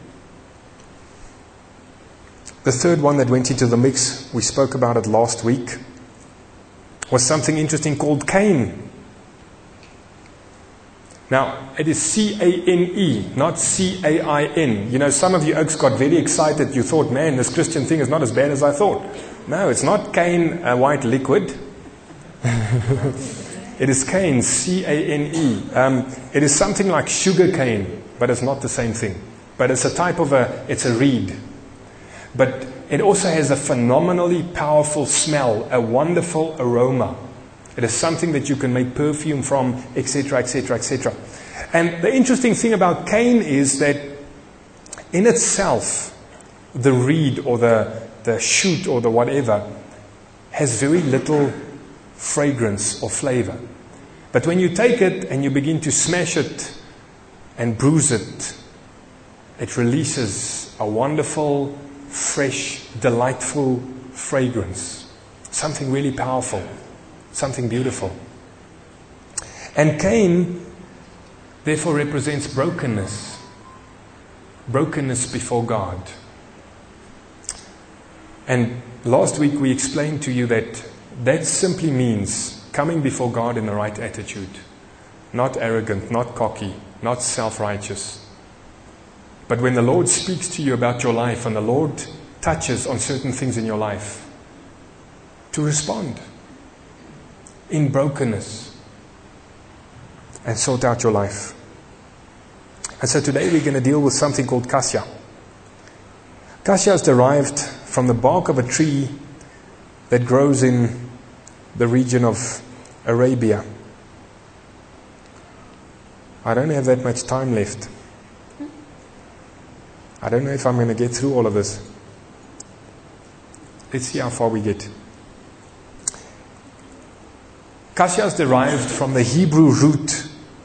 Speaker 1: the third one that went into the mix, we spoke about it last week, was something interesting called Cain. Now, it is C A N E, not C A I N. You know, some of you oaks got very excited. You thought, man, this Christian thing is not as bad as I thought. No, it's not cane, a white liquid. It is cane, C A N E. Um, it is something like sugar cane, but it's not the same thing. But it's a type of a, it's a reed. But it also has a phenomenally powerful smell, a wonderful aroma. It is something that you can make perfume from, et cetera, et cetera, et cetera. And the interesting thing about cane is that in itself, the reed or the, the shoot or the whatever has very little fragrance or flavor. But when you take it and you begin to smash it and bruise it, it releases a wonderful, fresh, delightful fragrance. Something really powerful. Something beautiful. And Cain, therefore, represents brokenness. Brokenness before God. And last week we explained to you that that simply means coming before God in the right attitude. Not arrogant, not cocky, not self-righteous. But when the Lord speaks to you about your life and the Lord touches on certain things in your life, to respond in brokenness and sort out your life. And so today we're going to deal with something called cassia. Cassia is derived from the bark of a tree that grows in the region of Arabia. I don't have that much time left. I don't know if I'm going to get through all of this. Let's see how far we get. Cassia is derived from the Hebrew root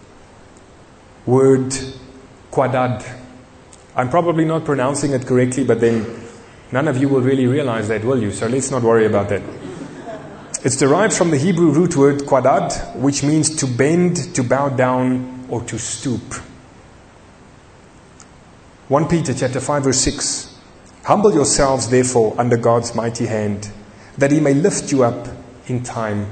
Speaker 1: word quadad. I'm probably not pronouncing it correctly, but then none of you will really realize that, will you? So let's not worry about that. It's derived from the Hebrew root word quadad, which means to bend, to bow down, or to stoop. First Peter chapter five verse six. Humble yourselves therefore under God's mighty hand, that He may lift you up in time.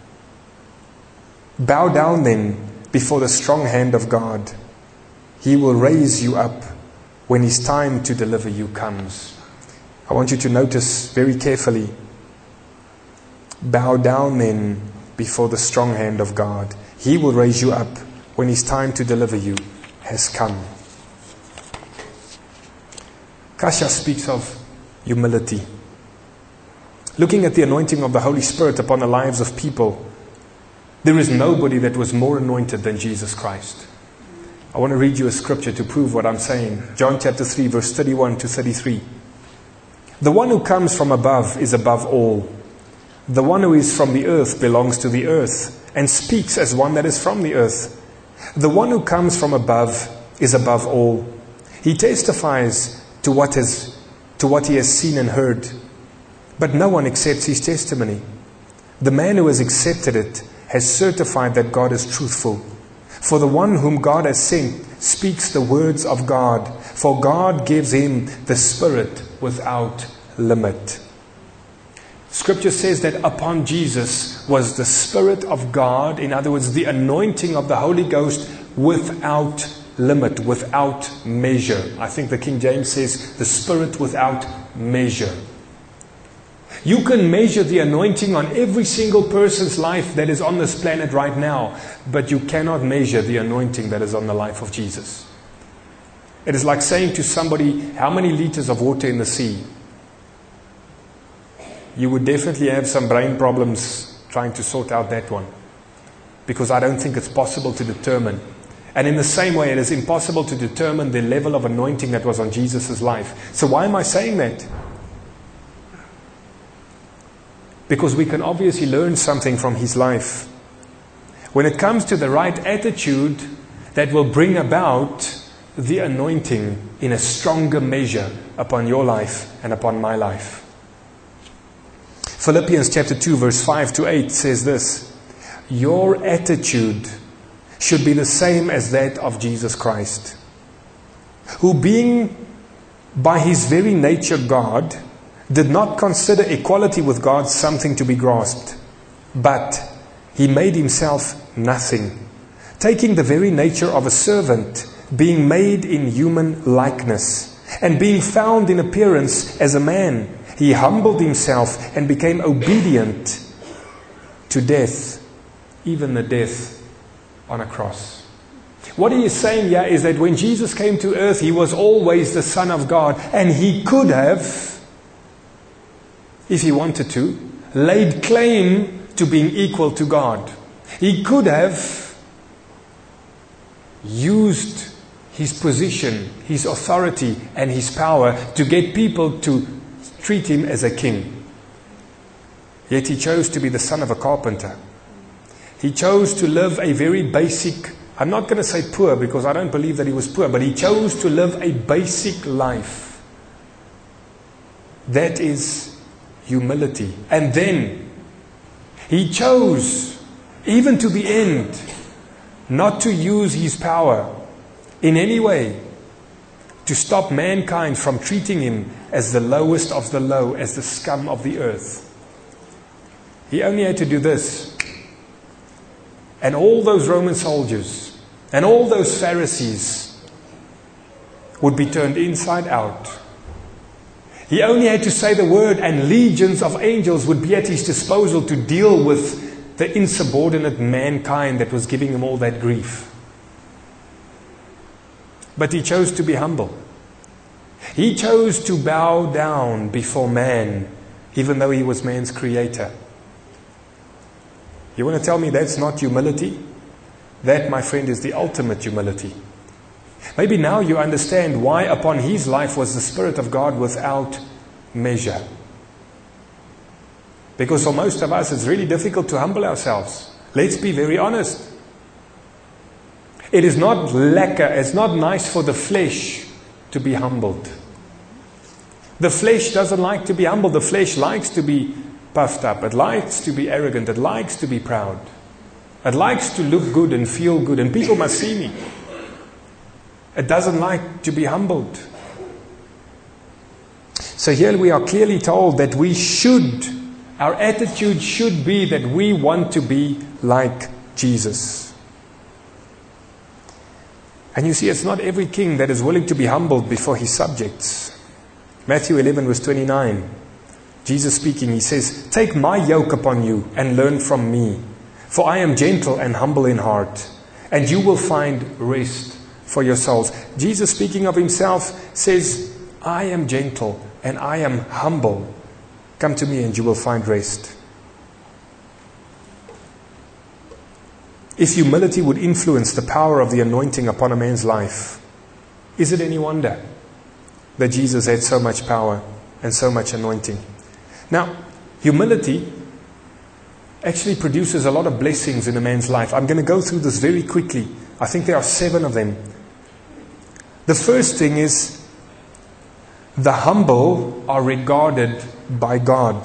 Speaker 1: Bow down then before the strong hand of God. He will raise you up when His time to deliver you comes. I want you to notice very carefully. Bow down then before the strong hand of God. He will raise you up when His time to deliver you has come. Cassia speaks of humility. Looking at the anointing of the Holy Spirit upon the lives of people, there is nobody that was more anointed than Jesus Christ. I want to read you a scripture to prove what I'm saying. John chapter three verse thirty-one to thirty-three. The one who comes from above is above all. The one who is from the earth belongs to the earth and speaks as one that is from the earth. The one who comes from above is above all. He testifies to what has, to what he has seen and heard. But no one accepts his testimony. The man who has accepted it has certified that God is truthful. For the one whom God has sent speaks the words of God, for God gives him the Spirit without limit. Scripture says that upon Jesus was the Spirit of God, in other words, the anointing of the Holy Ghost without limit, without measure. I think the King James says the Spirit without measure. You can measure the anointing on every single person's life that is on this planet right now, but you cannot measure the anointing that is on the life of Jesus. It is like saying to somebody, how many liters of water in the sea? You would definitely have some brain problems trying to sort out that one, because I don't think it's possible to determine. And in the same way, it is impossible to determine the level of anointing that was on Jesus' life. So why am I saying that? Because we can obviously learn something from his life. When it comes to the right attitude, that will bring about the anointing in a stronger measure upon your life and upon my life. Philippians chapter two verse five to eight says this: your attitude should be the same as that of Jesus Christ, who being by his very nature God, did not consider equality with God something to be grasped, but he made himself nothing, taking the very nature of a servant, being made in human likeness, and being found in appearance as a man. He humbled himself and became obedient to death, even the death on a cross. What he is saying here is that when Jesus came to earth, he was always the Son of God, and he could have, if he wanted to, laid claim to being equal to God. He could have used his position, his authority, and his power to get people to treat him as a king. Yet he chose to be the son of a carpenter. He chose to live a very basic, I'm not going to say poor because I don't believe that he was poor, but he chose to live a basic life. That is humility. And then he chose, even to the end, not to use his power in any way to stop mankind from treating him as the lowest of the low, as the scum of the earth. He only had to do this. And all those Roman soldiers and all those Pharisees would be turned inside out. He only had to say the word and legions of angels would be at his disposal to deal with the insubordinate mankind that was giving him all that grief. But he chose to be humble. He chose to bow down before man, even though he was man's creator. You want to tell me that's not humility? That, my friend, is the ultimate humility. Maybe now you understand why upon his life was the Spirit of God without measure. Because for most of us it's really difficult to humble ourselves. Let's be very honest. It is not lekker, it's not nice for the flesh to be humbled. The flesh doesn't like to be humbled. The flesh likes to be puffed up. It likes to be arrogant. It likes to be proud. It likes to look good and feel good, and people must see me. It doesn't like to be humbled. So here we are clearly told that we should, our attitude should be that we want to be like Jesus. And you see, it's not every king that is willing to be humbled before his subjects. Matthew eleven verse twenty-nine. Jesus speaking, he says, "Take my yoke upon you and learn from me, for I am gentle and humble in heart, and you will find rest for your souls." Jesus speaking of himself says, "I am gentle and I am humble. Come to me and you will find rest." If humility would influence the power of the anointing upon a man's life, is it any wonder that Jesus had so much power and so much anointing? Now, humility actually produces a lot of blessings in a man's life. I'm going to go through this very quickly. I think there are seven of them. The first thing is, the humble are regarded by God.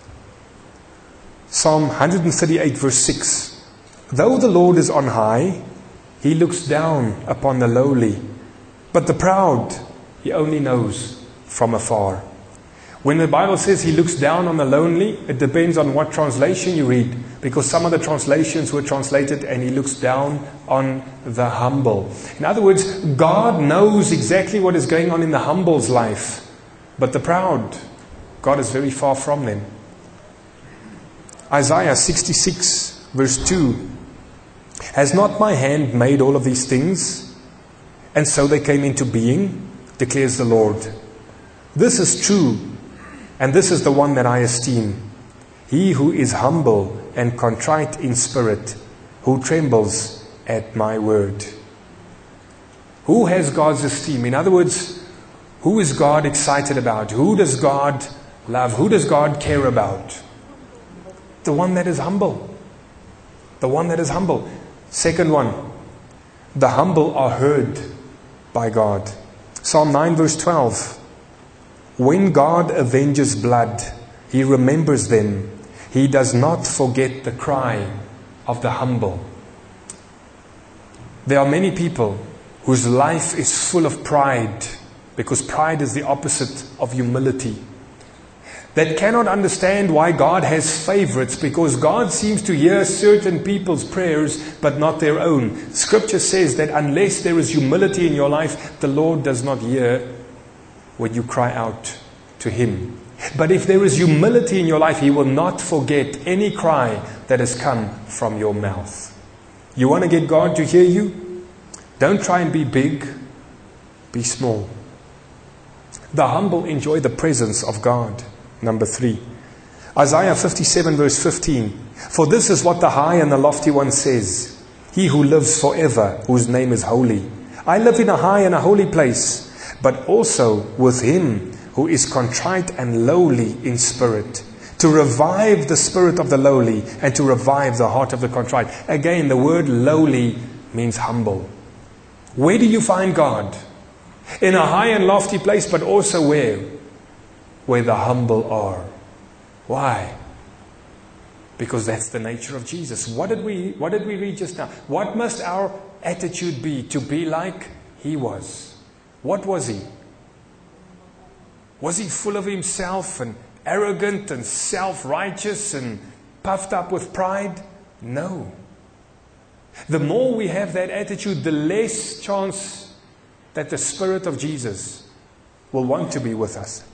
Speaker 1: Psalm one thirty-eight verse six. "Though the Lord is on high, he looks down upon the lowly, but the proud he only knows from afar." When the Bible says he looks down on the lonely, it depends on what translation you read, because some of the translations were translated, "and he looks down on the humble." In other words, God knows exactly what is going on in the humble's life, but the proud, God is very far from them. Isaiah sixty-six verse two. "Has not my hand made all of these things? And so they came into being, declares the Lord. This is true, and this is the one that I esteem. He who is humble and contrite in spirit, who trembles at my word." Who has God's esteem? In other words, who is God excited about? Who does God love? Who does God care about? The one that is humble. The one that is humble. Second one, the humble are heard by God. Psalm nine verse twelve. "When God avenges blood, he remembers them. He does not forget the cry of the humble." There are many people whose life is full of pride, because pride is the opposite of humility, that cannot understand why God has favorites, because God seems to hear certain people's prayers but not their own. Scripture says that unless there is humility in your life, the Lord does not hear when you cry out to Him. But if there is humility in your life, He will not forget any cry that has come from your mouth. You want to get God to hear you? Don't try and be big. Be small. The humble enjoy the presence of God. Number three. Isaiah fifty-seven verse fifteen. For this is what the high and the lofty one says. He who lives forever, whose name is holy. I live in a high and a holy place, but also with Him who is contrite and lowly in spirit, to revive the spirit of the lowly and to revive the heart of the contrite. Again, the word lowly means humble. Where do you find God? In a high and lofty place, but also where? Where the humble are. Why? Because that's the nature of Jesus. What did we, what did we read just now? What must our attitude be? To be like He was. What was He? Was He full of Himself and arrogant and self-righteous and puffed up with pride? No. The more we have that attitude, the less chance that the Spirit of Jesus will want to be with us.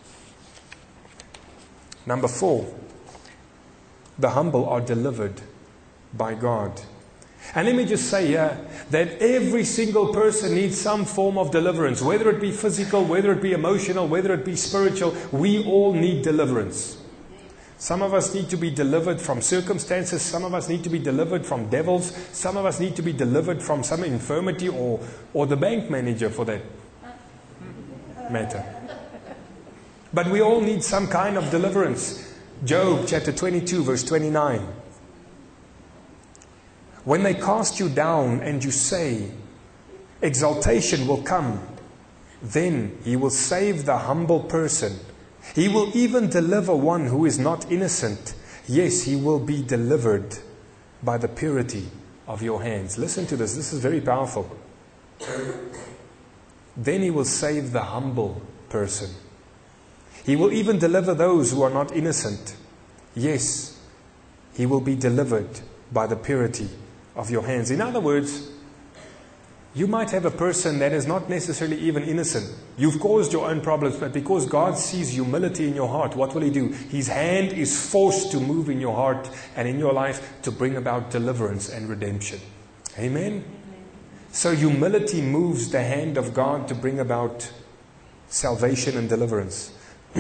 Speaker 1: Number four, the humble are delivered by God. And let me just say here that every single person needs some form of deliverance, whether it be physical, whether it be emotional, whether it be spiritual. We all need deliverance. Some of us need to be delivered from circumstances. Some of us need to be delivered from devils. Some of us need to be delivered from some infirmity or, or the bank manager for that matter. But we all need some kind of deliverance. Job chapter twenty-two verse twenty-nine. When they cast you down and you say, exaltation will come, then He will save the humble person. He will even deliver one who is not innocent. Yes, He will be delivered by the purity of your hands. Listen to this. This is very powerful. Then He will save the humble person. He will even deliver those who are not innocent. Yes, He will be delivered by the purity of your hands. In other words, you might have a person that is not necessarily even innocent. You've caused your own problems, but because God sees humility in your heart, what will He do? His hand is forced to move in your heart and in your life to bring about deliverance and redemption. Amen? So humility moves the hand of God to bring about salvation and deliverance.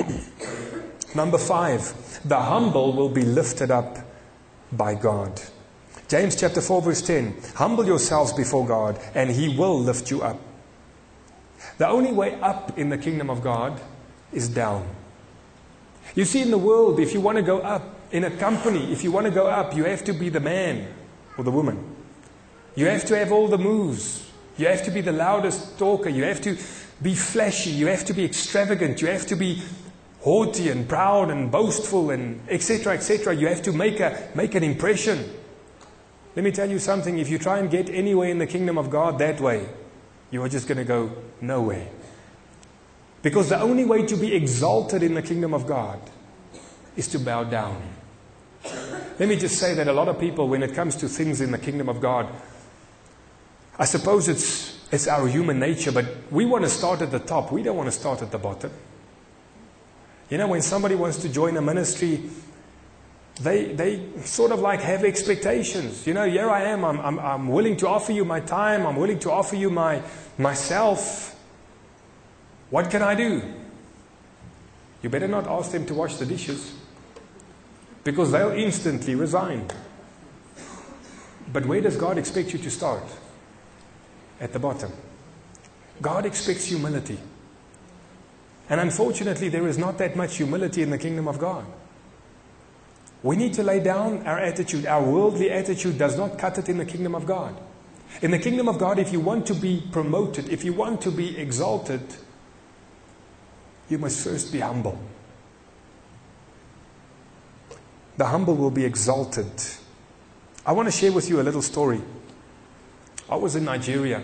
Speaker 1: Number five, the humble will be lifted up by God. James chapter four verse ten, humble yourselves before God and He will lift you up. The only way up in the kingdom of God is down. You see, in the world, if you want to go up, in a company, if you want to go up, you have to be the man or the woman. You have to have all the moves. You have to be the loudest talker. You have to be flashy. You have to be extravagant. You have to be haughty and proud and boastful and et cetera, et cetera. You have to make a make an impression. Let me tell you something. If you try and get anywhere in the kingdom of God that way, you are just going to go nowhere. Because the only way to be exalted in the kingdom of God is to bow down. Let me just say that a lot of people, when it comes to things in the kingdom of God, I suppose it's it's our human nature, but we want to start at the top. We don't want to start at the bottom. You know, when somebody wants to join a ministry, they they sort of like have expectations. You know, here I am. I'm I'm, I'm willing to offer you my time. I'm willing to offer you my myself. What can I do? You better not ask them to wash the dishes, because they'll instantly resign. But where does God expect you to start? At the bottom. God expects humility. And unfortunately, there is not that much humility in the kingdom of God. We need to lay down our attitude. Our worldly attitude does not cut it in the kingdom of God. In the kingdom of God, if you want to be promoted, if you want to be exalted, you must first be humble. The humble will be exalted. I want to share with you a little story. I was in Nigeria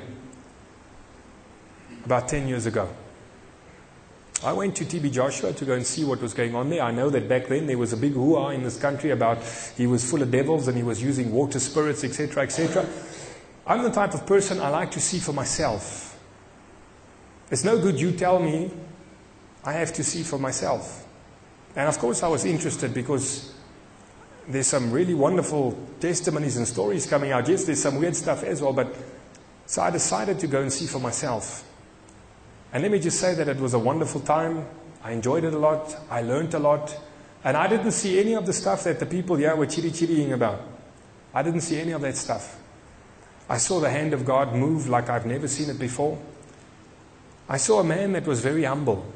Speaker 1: about ten years ago. I went to T B Joshua to go and see what was going on there. I know that back then there was a big hoo-ha in this country about he was full of devils and he was using water spirits, et cetera, et cetera. I'm the type of person I like to see for myself. It's no good you tell me. I have to see for myself. And of course I was interested because there's some really wonderful testimonies and stories coming out. Yes, there's some weird stuff as well, but so I decided to go and see for myself. And let me just say that it was a wonderful time. I enjoyed it a lot. I learned a lot. And I didn't see any of the stuff that the people here were chitty-chittying about. I didn't see any of that stuff. I saw the hand of God move like I've never seen it before. I saw a man that was very humble.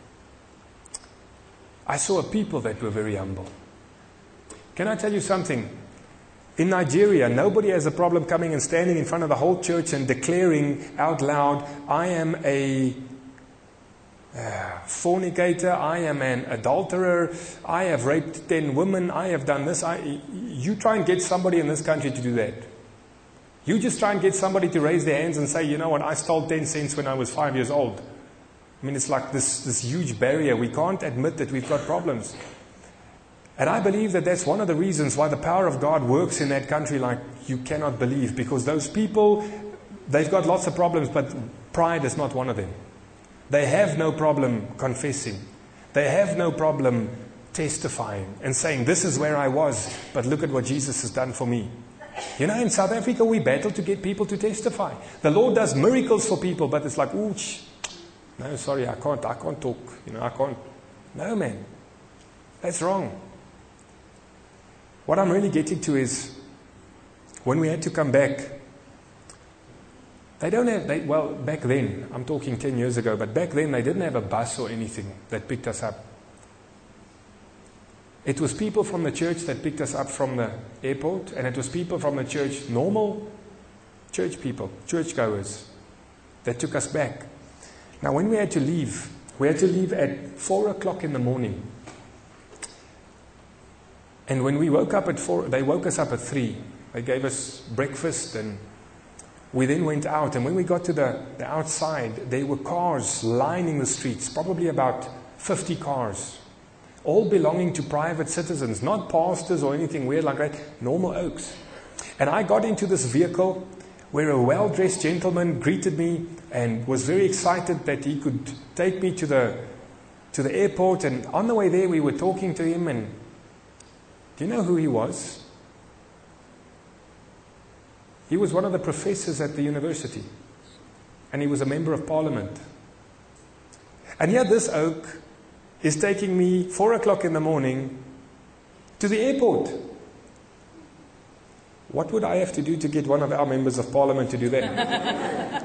Speaker 1: I saw a people that were very humble. Can I tell you something? In Nigeria, nobody has a problem coming and standing in front of the whole church and declaring out loud, I am a uh, fornicator, I am an adulterer, I have raped ten women, I have done this. I, you try and get somebody in this country to do that. You just try and get somebody to raise their hands and say, you know what, I stole ten cents when I was five years old. I mean, it's like this, this huge barrier. We can't admit that we've got problems. And I believe that that's one of the reasons why the power of God works in that country like you cannot believe. Because those people, they've got lots of problems, but pride is not one of them. They have no problem confessing. They have no problem testifying and saying, this is where I was, but look at what Jesus has done for me. You know, in South Africa, we battle to get people to testify. The Lord does miracles for people, but it's like, ooh, no, sorry, I can't, I can't talk. You know, I can't. No, man. That's wrong. What I'm really getting to is, when we had to come back, they don't have, they, well, back then, I'm talking ten years ago, but back then they didn't have a bus or anything that picked us up. It was people from the church that picked us up from the airport, and it was people from the church, normal church people, churchgoers, that took us back. Now, when we had to leave, we had to leave at four o'clock in the morning. And when we woke up at four, they woke us up at three. They gave us breakfast, and we then went out. And when we got to the, the outside, there were cars lining the streets, probably about fifty cars, all belonging to private citizens, not pastors or anything weird like that, normal oaks. And I got into this vehicle where a well-dressed gentleman greeted me and was very excited that he could take me to the to the airport. And on the way there, we were talking to him, and do you know who he was? He was one of the professors at the university, and he was a member of parliament. And yet this oak is taking me four o'clock in the morning to the airport. What would I have to do to get one of our members of parliament to do that?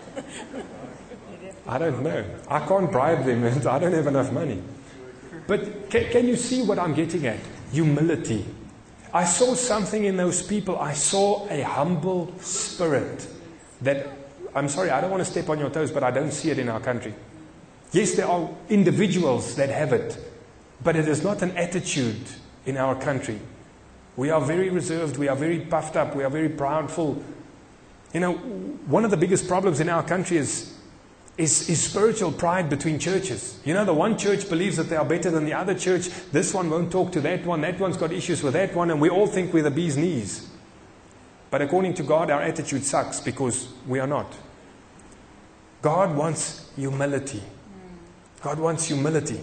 Speaker 1: I don't know. I can't bribe them. I don't have enough money. But can, can you see what I'm getting at? Humility. I saw something in those people. I saw a humble spirit that, I'm sorry, I don't want to step on your toes, but I don't see it in our country. Yes, there are individuals that have it, but it is not an attitude in our country. We are very reserved, we are very puffed up, we are very proudful. You know, one of the biggest problems in our country is, is, is spiritual pride between churches. You know, the one church believes that they are better than the other church. This one won't talk to that one, that one's got issues with that one, and we all think we're the bee's knees. But according to God, our attitude sucks because we are not. God wants humility. God wants humility.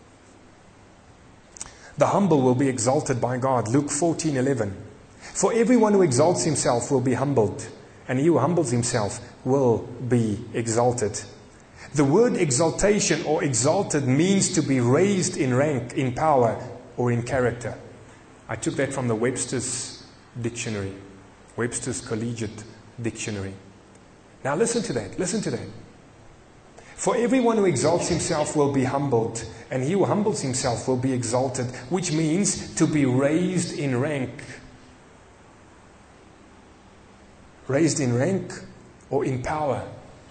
Speaker 1: The humble will be exalted by God. Luke fourteen eleven. For everyone who exalts himself will be humbled, and he who humbles himself will be exalted. The word exaltation or exalted means to be raised in rank, in power, or in character. I took that from the Webster's Dictionary, Webster's Collegiate Dictionary. Now listen to that, listen to that. For everyone who exalts himself will be humbled, and he who humbles himself will be exalted, which means to be raised in rank. Raised in rank or in power.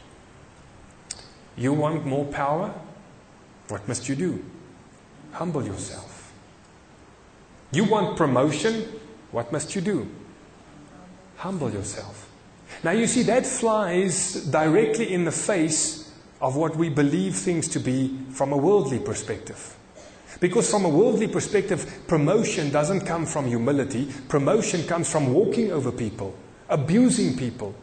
Speaker 1: You want more power? What must you do? Humble yourself. You want promotion? What must you do? Humble yourself. Now you see, that flies directly in the face of what we believe things to be from a worldly perspective. Because from a worldly perspective, promotion doesn't come from humility. Promotion comes from walking over people, abusing people.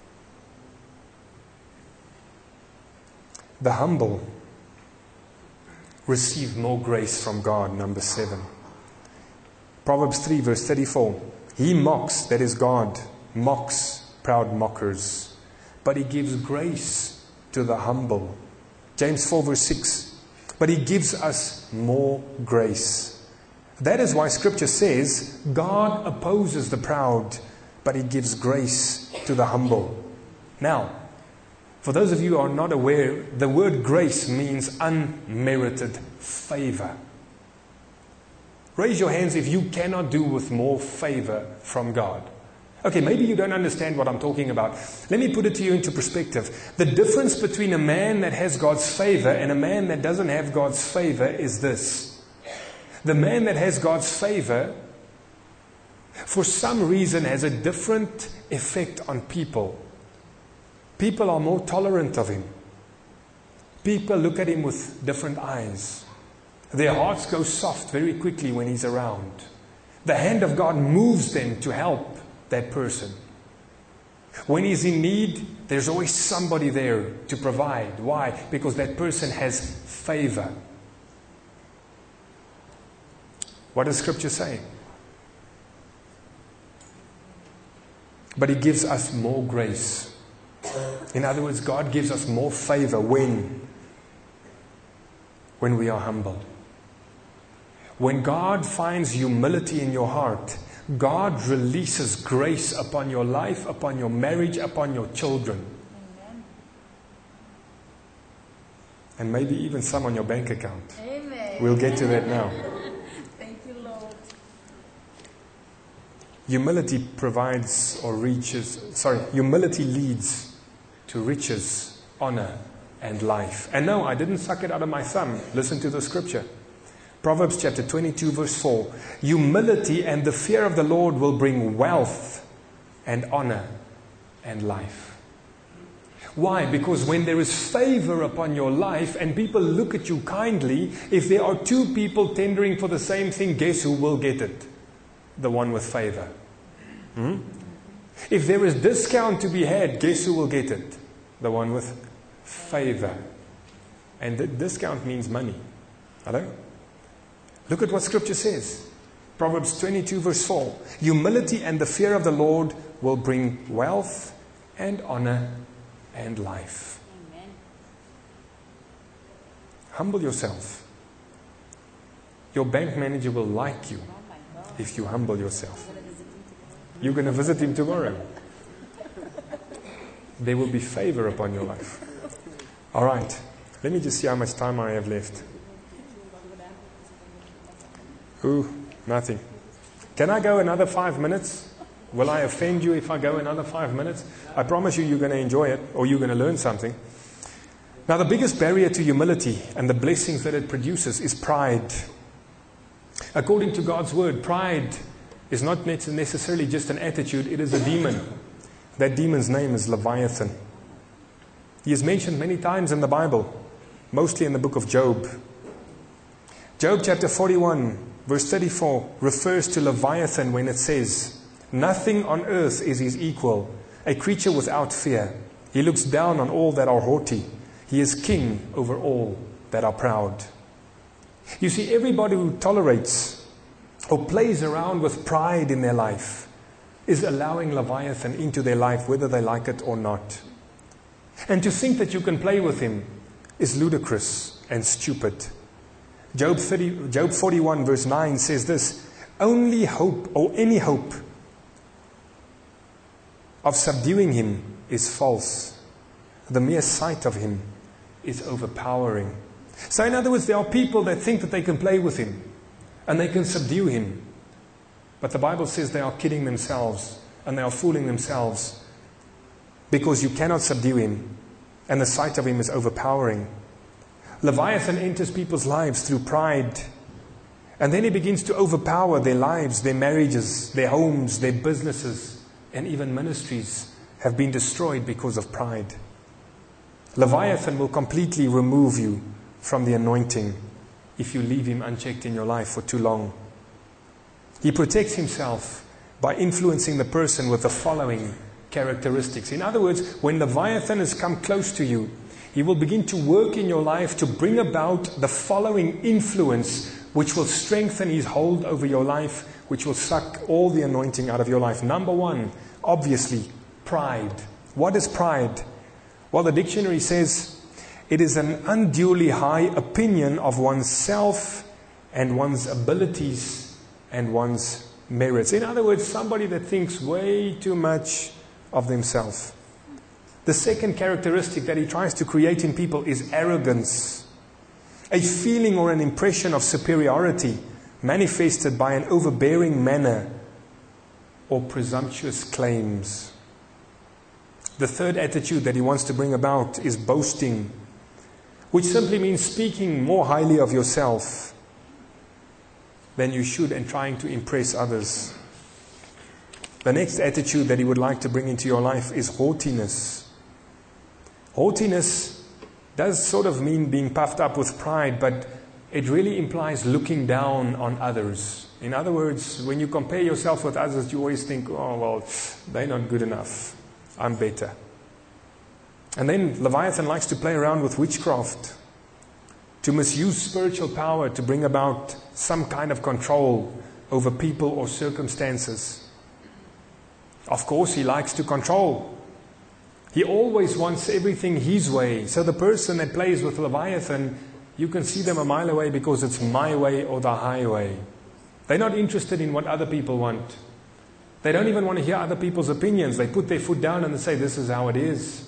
Speaker 1: The humble receive more grace from God. Number seven. Proverbs three verse thirty-four. He mocks, that is God, mocks proud mockers, but He gives grace to the humble. James four verse six. But He gives us more grace. That is why Scripture says, God opposes the proud, but He gives grace to the humble. Now, for those of you who are not aware, the word grace means unmerited favor. Raise your hands if you cannot do with more favor from God. Okay, maybe you don't understand what I'm talking about. Let me put it to you into perspective. The difference between a man that has God's favor and a man that doesn't have God's favor is this. The man that has God's favor, for some reason, has a different effect on people. People are more tolerant of him. People look at him with different eyes. Their hearts go soft very quickly when he's around. The hand of God moves them to help that person. When he's in need, there's always somebody there to provide. Why? Because that person has favor. What does Scripture say? But He gives us more grace. In other words, God gives us more favor when? When we are humble. When God finds humility in your heart, God releases grace upon your life, upon your marriage, upon your children.
Speaker 2: Amen.
Speaker 1: And maybe even some on your bank account.
Speaker 2: Amen.
Speaker 1: We'll get to that now.
Speaker 2: Thank you, Lord.
Speaker 1: Humility provides or reaches, sorry, humility leads to riches, honor, and life. And no, I didn't suck it out of my thumb. Listen to the Scripture. Proverbs chapter twenty-two verse four. Humility and the fear of the Lord will bring wealth and honor and life. Why? Because when there is favor upon your life and people look at you kindly, if there are two people tendering for the same thing, guess who will get it? The one with favor. Hmm? If there is discount to be had, guess who will get it? The one with favor. And the discount means money. Hello? Look at what Scripture says. Proverbs twenty-two verse four. Humility and the fear of the Lord will bring wealth and honor and life.
Speaker 2: Amen.
Speaker 1: Humble yourself. Your bank manager will like you
Speaker 2: Oh my God.
Speaker 1: if you humble yourself.
Speaker 2: I'm gonna visit him today.
Speaker 1: You're going to visit him tomorrow. There will be favor upon your life. All right. Let me just see how much time I have left. Ooh, nothing. Can I go another five minutes? Will I offend you if I go another five minutes? I promise you, you're going to enjoy it or you're going to learn something. Now, the biggest barrier to humility and the blessings that it produces is pride. According to God's word, pride is not necessarily just an attitude, it is a demon. That demon's name is Leviathan. He is mentioned many times in the Bible, mostly in the book of Job. Job chapter forty-one, verse thirty-four, refers to Leviathan when it says, "Nothing on earth is his equal, a creature without fear. He looks down on all that are haughty. He is king over all that are proud." You see, everybody who tolerates or plays around with pride in their life is allowing Leviathan into their life, whether they like it or not. And to think that you can play with him is ludicrous and stupid. Job thirty, Job forty-one verse nine says this, "Only hope or any hope of subduing him is false. The mere sight of him is overpowering." So in other words, there are people that think that they can play with him and they can subdue him. But the Bible says they are kidding themselves and they are fooling themselves, because you cannot subdue him and the sight of him is overpowering. Leviathan enters people's lives through pride, and then he begins to overpower their lives, their marriages, their homes, their businesses, and even ministries have been destroyed because of pride. Leviathan will completely remove you from the anointing if you leave him unchecked in your life for too long. He protects himself by influencing the person with the following characteristics. In other words, when Leviathan has come close to you, He will begin to work in your life to bring about the following influence, which will strengthen his hold over your life, which will suck all the anointing out of your life. Number one, obviously, pride. What is pride? Well, the dictionary says it is an unduly high opinion of oneself and one's abilities and one's merits. In other words, somebody that thinks way too much of themselves. The second characteristic that he tries to create in people is arrogance. A feeling or an impression of superiority manifested by an overbearing manner or presumptuous claims. The third attitude that he wants to bring about is boasting, which simply means speaking more highly of yourself than you should and trying to impress others. The next attitude that he would like to bring into your life is haughtiness. Haughtiness does sort of mean being puffed up with pride, but it really implies looking down on others. In other words, when you compare yourself with others, you always think, oh, well, they're not good enough. I'm better. And then Leviathan likes to play around with witchcraft, to misuse spiritual power to bring about some kind of control over people or circumstances. Of course, he likes to control. He always wants everything his way. So the person that plays with Leviathan, you can see them a mile away because it's my way or the highway. They're not interested in what other people want. They don't even want to hear other people's opinions. They put their foot down and they say, this is how it is.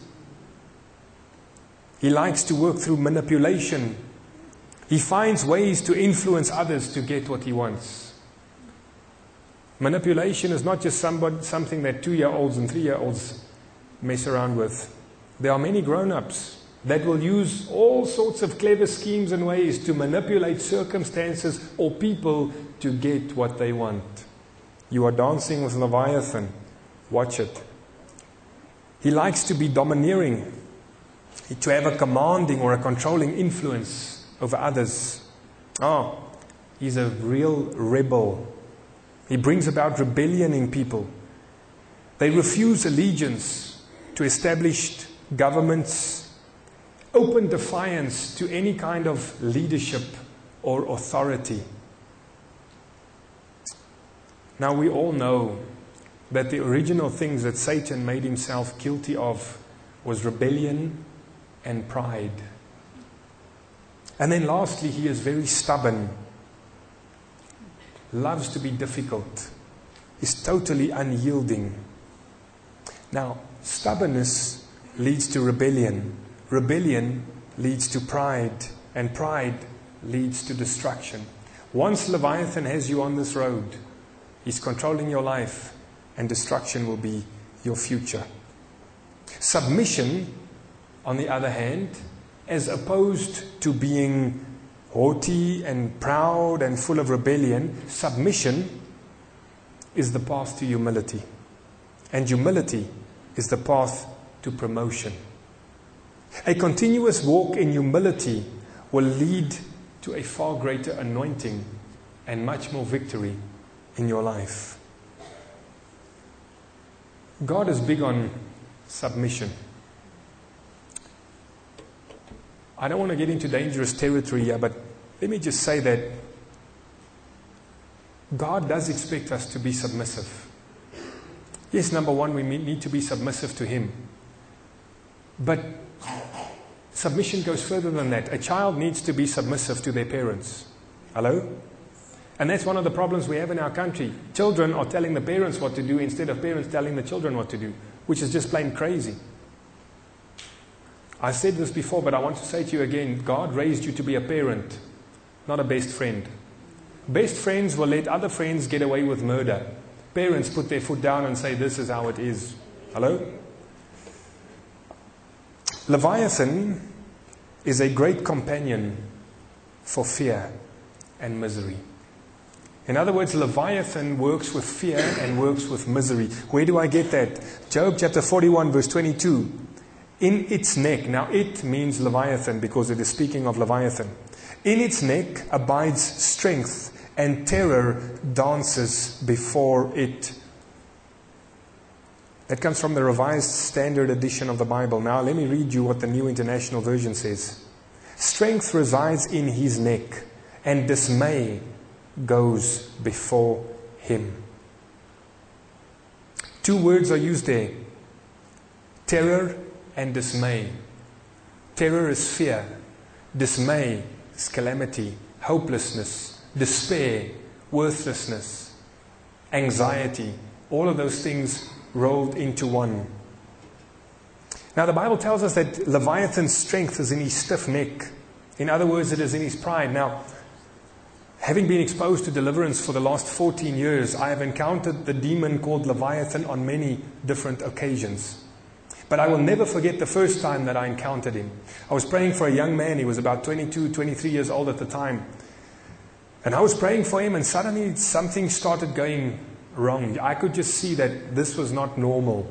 Speaker 1: He likes to work through manipulation. He finds ways to influence others to get what he wants. Manipulation is not just somebody, something that two-year-olds and three-year-olds mess around with. There are many grown-ups that will use all sorts of clever schemes and ways to manipulate circumstances or people to get what they want. You are dancing with Leviathan. Watch it. He likes to be domineering, to have a commanding or a controlling influence over others. Oh, he's a real rebel. He brings about rebellion in people. They refuse allegiance to established governments, open defiance to any kind of leadership or authority. Now we all know that the original things that Satan made himself guilty of was rebellion and pride. And then lastly, he is very stubborn, loves to be difficult, is totally unyielding. Now, stubbornness leads to rebellion. Rebellion leads to pride, and pride leads to destruction. Once Leviathan has you on this road, he's controlling your life, and destruction will be your future. Submission, on the other hand, as opposed to being haughty and proud and full of rebellion, submission is the path to humility. And humility is the path to promotion. A continuous walk in humility will lead to a far greater anointing and much more victory in your life. God is big on submission. I don't want to get into dangerous territory here, but let me just say that God does expect us to be submissive. Yes, number one, we need to be submissive to Him. But submission goes further than that. A child needs to be submissive to their parents. Hello? And that's one of the problems we have in our country. Children are telling the parents what to do instead of parents telling the children what to do, which is just plain crazy. I said this before, but I want to say to you again, God raised you to be a parent, not a best friend. Best friends will let other friends get away with murder. Parents put their foot down and say, this is how it is. Hello? Leviathan is a great companion for fear and misery. In other words, Leviathan works with fear and works with misery. Where do I get that? Job chapter forty-one, verse twenty-two. In its neck, now it means Leviathan because it is speaking of Leviathan. In its neck abides strength, and terror dances before it. That comes from the Revised Standard Edition of the Bible. Now, let me read you what the New International Version says. Strength resides in his neck, and dismay goes before him. Two words are used there. Terror and dismay. Terror is fear. Dismay is calamity, hopelessness, despair, worthlessness, anxiety. All of those things rolled into one. Now the Bible tells us that Leviathan's strength is in his stiff neck. In other words, it is in his pride. Now, having been exposed to deliverance for the last fourteen years, I have encountered the demon called Leviathan on many different occasions. But I will never forget the first time that I encountered him. I was praying for a young man. He was about twenty-two, twenty-three years old at the time. And I was praying for him, and suddenly something started going wrong. I could just see that this was not normal.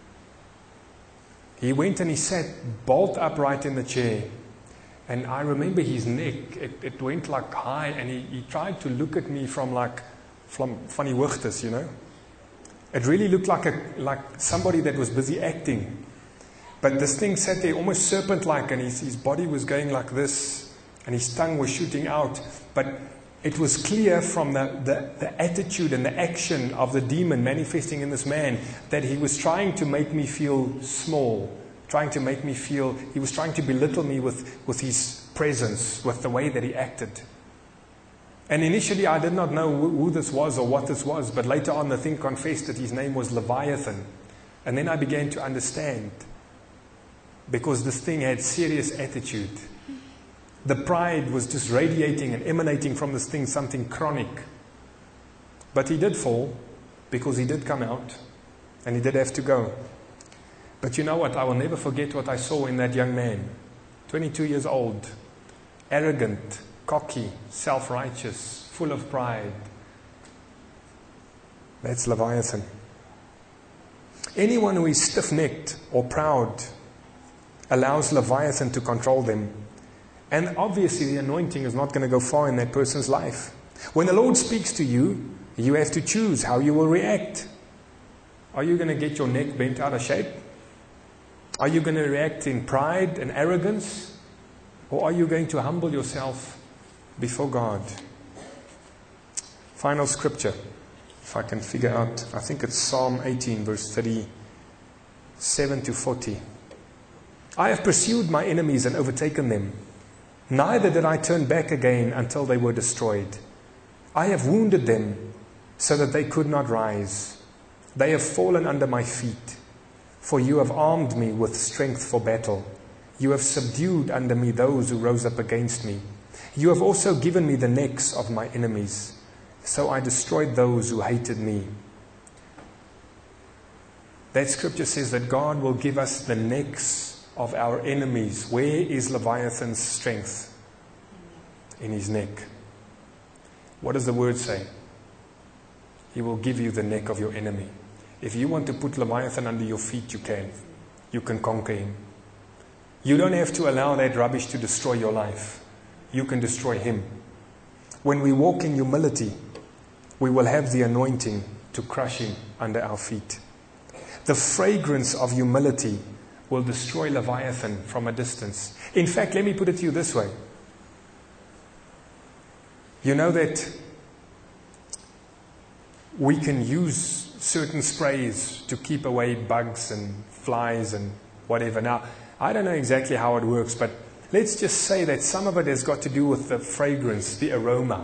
Speaker 1: He went and he sat bolt upright in the chair. And I remember his neck, it, it went like high, and he, he tried to look at me from like, from funny hoogtes, you know. It really looked like a like somebody that was busy acting. But this thing sat there almost serpent-like, and his, his body was going like this, and his tongue was shooting out. But it was clear from the, the, the attitude and the action of the demon manifesting in this man that he was trying to make me feel small, trying to make me feel, he was trying to belittle me with, with his presence, with the way that he acted. And initially I did not know who this was or what this was, but later on the thing confessed that his name was Leviathan. And then I began to understand, because this thing had serious attitude. The pride was just radiating and emanating from this thing, something chronic. But he did fall, because he did come out, and he did have to go. But you know what? I will never forget what I saw in that young man. twenty-two years old, arrogant, cocky, self-righteous, full of pride. That's Leviathan. Anyone who is stiff-necked or proud allows Leviathan to control them. And obviously the anointing is not going to go far in that person's life. When the Lord speaks to you, you have to choose how you will react. Are you going to get your neck bent out of shape? Are you going to react in pride and arrogance? Or are you going to humble yourself before God? Final scripture, if I can figure out, I think it's Psalm eighteen, verse thirty-seven to forty. I have pursued my enemies and overtaken them. Neither did I turn back again until they were destroyed. I have wounded them so that they could not rise. They have fallen under my feet. For you have armed me with strength for battle. You have subdued under me those who rose up against me. You have also given me the necks of my enemies. So I destroyed those who hated me. That scripture says that God will give us the necks of our enemies. Where is Leviathan's strength? In his neck. What does the word say? He will give you the neck of your enemy. If you want to put Leviathan under your feet, you can. You can conquer him. You don't have to allow that rubbish to destroy your life. You can destroy him. When we walk in humility, we will have the anointing to crush him under our feet. The fragrance of humility will destroy Leviathan from a distance. In fact, let me put it to you this way. You know that we can use certain sprays to keep away bugs and flies and whatever. Now, I don't know exactly how it works, but let's just say that some of it has got to do with the fragrance, the aroma.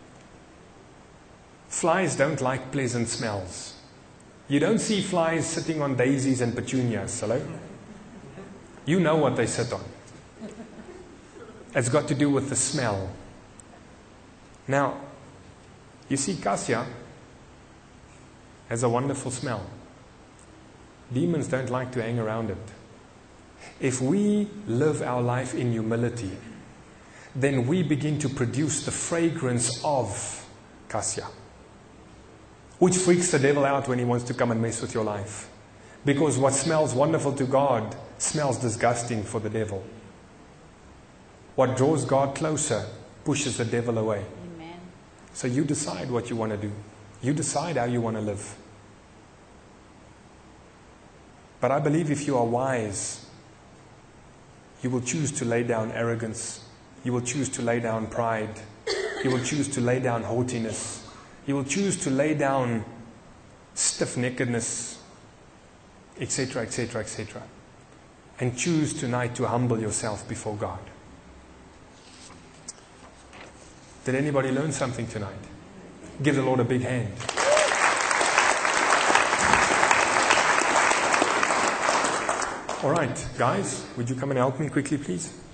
Speaker 1: Flies don't like pleasant smells. You don't see flies sitting on daisies and petunias. Hello? You know what they sit on. It's got to do with the smell. Now, you see, cassia has a wonderful smell. Demons don't like to hang around it. If we live our life in humility, then we begin to produce the fragrance of cassia, which freaks the devil out when he wants to come and mess with your life. Because what smells wonderful to God smells disgusting for the devil. What draws God closer pushes the devil away.
Speaker 2: Amen.
Speaker 1: So you decide what you want to do. You decide how you want to live. But I believe if you are wise, you will choose to lay down arrogance. You will choose to lay down pride. You will choose to lay down haughtiness. You will choose to lay down stiff-neckedness, et cetera, et cetera, et cetera. And choose tonight to humble yourself before God. Did anybody learn something tonight? Give the Lord a big hand. All right, guys, would you come and help me quickly, please?